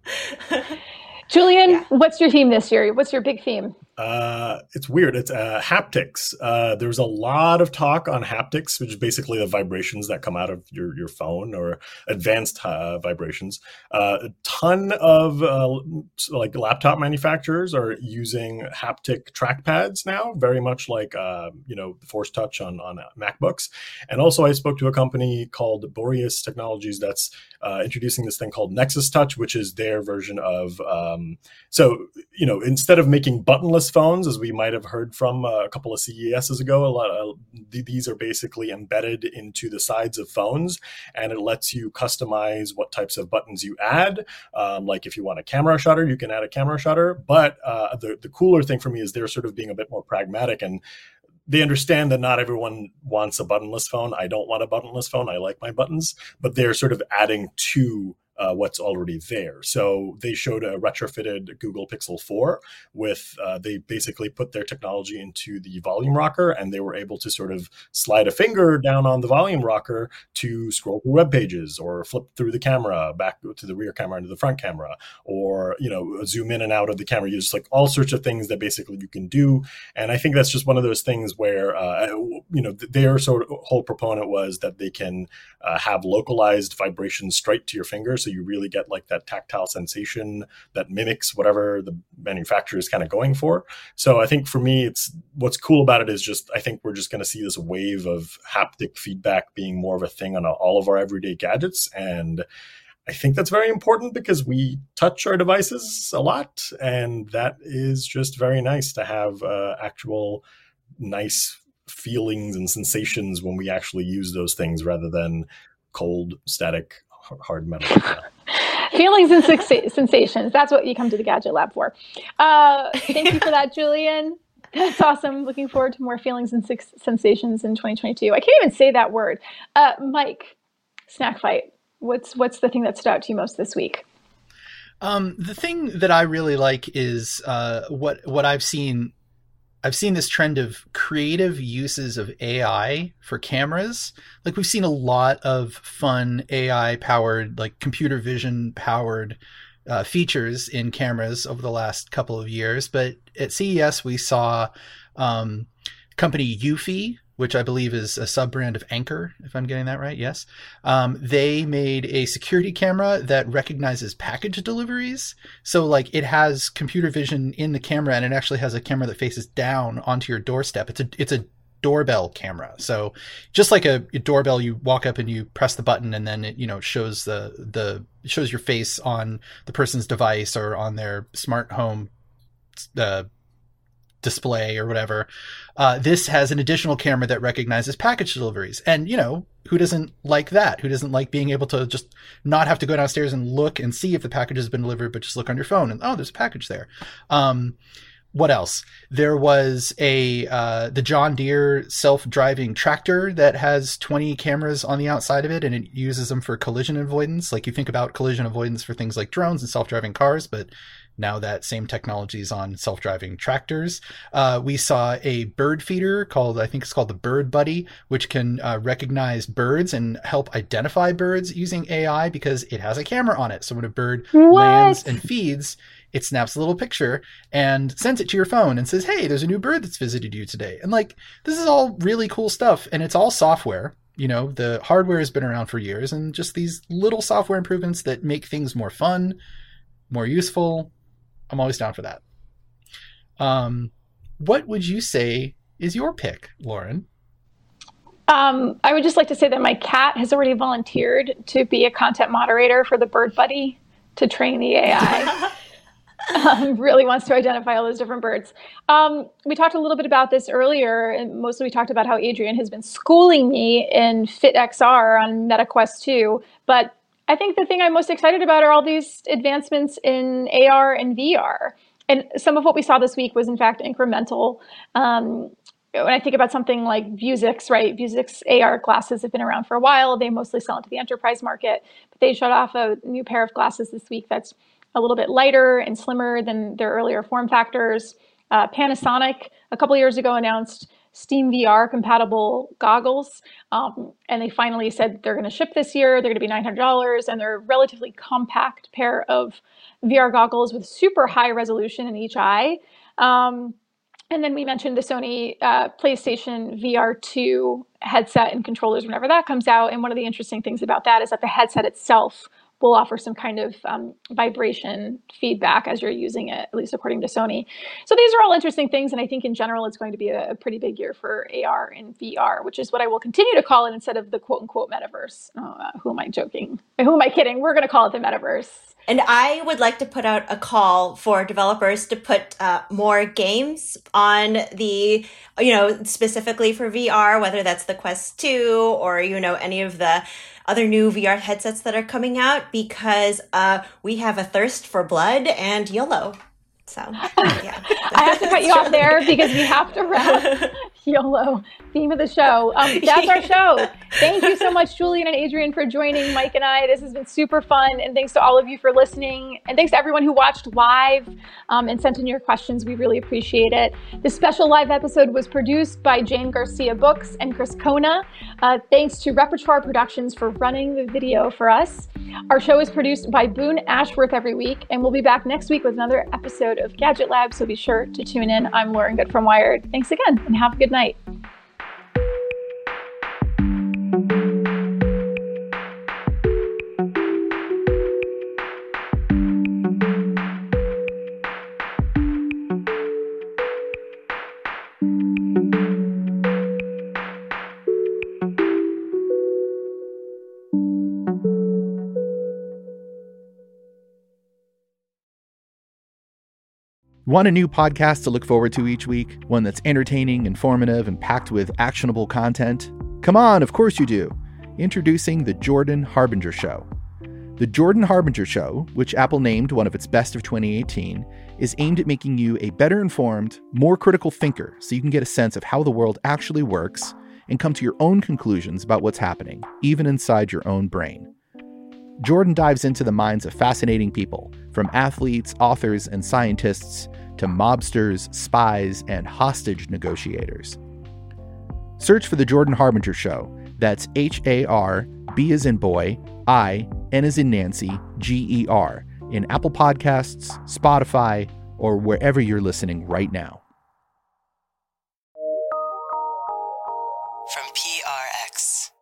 Julian, yeah. What's your theme this year? What's your big theme? Uh, it's weird. It's uh, haptics. Uh, there's a lot of talk on haptics, which is basically the vibrations that come out of your, your phone, or advanced uh, vibrations. Uh, a ton of uh, like laptop manufacturers are using haptic trackpads now, very much like uh, you know, Force Touch on on MacBooks. And also, I spoke to a company called Boreas Technologies that's uh, introducing this thing called Nexus Touch, which is their version of um, so you know, instead of making buttonless phones, as we might have heard from uh, a couple of C E Ses ago, a lot of, these are basically embedded into the sides of phones, and it lets you customize what types of buttons you add. Um, like if you want a camera shutter, you can add a camera shutter. But uh, the, the cooler thing for me is they're sort of being a bit more pragmatic, and they understand that not everyone wants a buttonless phone. I don't want a buttonless phone. I like my buttons, but they're sort of adding to Uh, what's already there. So they showed a retrofitted Google Pixel four with, uh, they basically put their technology into the volume rocker, and they were able to sort of slide a finger down on the volume rocker to scroll through web pages, or flip through the camera back to the rear camera into the front camera, or, you know, zoom in and out of the camera. Just like all sorts of things that basically you can do. And I think that's just one of those things where, uh, you know, their sort of whole proponent was that they can uh, have localized vibrations straight to your fingers. So you really get like that tactile sensation that mimics whatever the manufacturer is kind of going for. So I think for me, it's what's cool about it is just, I think we're just going to see this wave of haptic feedback being more of a thing on all of our everyday gadgets. And I think that's very important because we touch our devices a lot. And that is just very nice to have uh, actual nice feelings and sensations when we actually use those things rather than cold, static, hard metal. Feelings and sensations. That's what you come to the Gadget Lab for. Uh, thank you for that, Julian. That's awesome. Looking forward to more feelings and sensations in twenty twenty-two. I can't even say that word. Uh, Mike, Snack Fight. What's what's the thing that stood out to you most this week? Um, the thing that I really like is uh, what what I've seen. I've seen this trend of creative uses of A I for cameras. Like we've seen a lot of fun A I powered, like computer vision powered uh, features in cameras over the last couple of years. But at C E S, we saw um, company Eufy, which I believe is a sub-brand of Anker, if I'm getting that right. Yes. Um, they made a security camera that recognizes package deliveries. So like it has computer vision in the camera, and it actually has a camera that faces down onto your doorstep. It's a, it's a doorbell camera. So just like a, a doorbell, you walk up and you press the button, and then it, you know, shows the, the, shows your face on the person's device or on their smart home, uh, display or whatever. Uh, this has an additional camera that recognizes package deliveries. And, you know, who doesn't like that? Who doesn't like being able to just not have to go downstairs and look and see if the package has been delivered, but just look on your phone and, oh, there's a package there. Um, what else? There was a, uh, the John Deere self-driving tractor that has twenty cameras on the outside of it, and it uses them for collision avoidance. Like you think about collision avoidance for things like drones and self-driving cars, but Now that same technology is on self-driving tractors. Uh, we saw a bird feeder called, I think it's called the Bird Buddy, which can uh, recognize birds and help identify birds using A I because it has a camera on it. So when a bird what? lands and feeds, it snaps a little picture and sends it to your phone and says, hey, there's a new bird that's visited you today. And like, this is all really cool stuff. And it's all software. You know, the hardware has been around for years, and just these little software improvements that make things more fun, more useful. I'm always down for that. Um, what would you say is your pick, Lauren? Um, I would just like to say that my cat has already volunteered to be a content moderator for the Bird Buddy to train the A I. um, really wants to identify all those different birds. Um, we talked a little bit about this earlier, and mostly we talked about how Adrian has been schooling me in FitXR on MetaQuest two, but I think the thing I'm most excited about are all these advancements in A R and V R. And some of what we saw this week was, in fact, incremental. Um, when I think about something like Vuzix, right? Vuzix A R glasses have been around for a while. They mostly sell into the enterprise market, but they showed off a new pair of glasses this week that's a little bit lighter and slimmer than their earlier form factors. Uh, Panasonic, a couple years ago, announced Steam V R compatible goggles. Um, and they finally said they're going to ship this year. They're going to be nine hundred dollars, and they're a relatively compact pair of V R goggles with super high resolution in each eye. Um, and then we mentioned the Sony uh, PlayStation V R two headset and controllers whenever that comes out. And one of the interesting things about that is that the headset itself will offer some kind of um, vibration feedback as you're using it, at least according to Sony. So these are all interesting things, and I think in general it's going to be a, a pretty big year for A R and V R, which is what I will continue to call it instead of the quote-unquote metaverse. Oh, uh, who am I joking? Who am I kidding? We're going to call it the metaverse. And I would like to put out a call for developers to put uh, more games on the, you know, specifically for V R, whether that's the Quest two or, you know, any of the other new V R headsets that are coming out, because uh, we have a thirst for blood and YOLO. So, yeah. I have to cut you off there because we have to wrap. YOLO, theme of the show. Um, that's our show. Thank you so much, Julian and Adrian, for joining Mike and I. This has been super fun. And thanks to all of you for listening. And thanks to everyone who watched live um, and sent in your questions. We really appreciate it. This special live episode was produced by Jane Garcia Books and Chris Kona. Uh, thanks to Repertoire Productions for running the video for us. Our show is produced by Boone Ashworth every week. And we'll be back next week with another episode of Gadget Lab. So be sure to tune in. I'm Lauren Good from Wired. Thanks again and have a good night. Night. Want a new podcast to look forward to each week? One that's entertaining, informative, and packed with actionable content? Come on, of course you do. Introducing The Jordan Harbinger Show. The Jordan Harbinger Show, which Apple named one of its best of twenty eighteen, is aimed at making you a better informed, more critical thinker so you can get a sense of how the world actually works and come to your own conclusions about what's happening, even inside your own brain. Jordan dives into the minds of fascinating people, from athletes, authors, and scientists to mobsters, spies, and hostage negotiators. Search for The Jordan Harbinger Show. That's H A R, B as in boy, I, N as in Nancy, G E R, in Apple Podcasts, Spotify, or wherever you're listening right now. From P R X.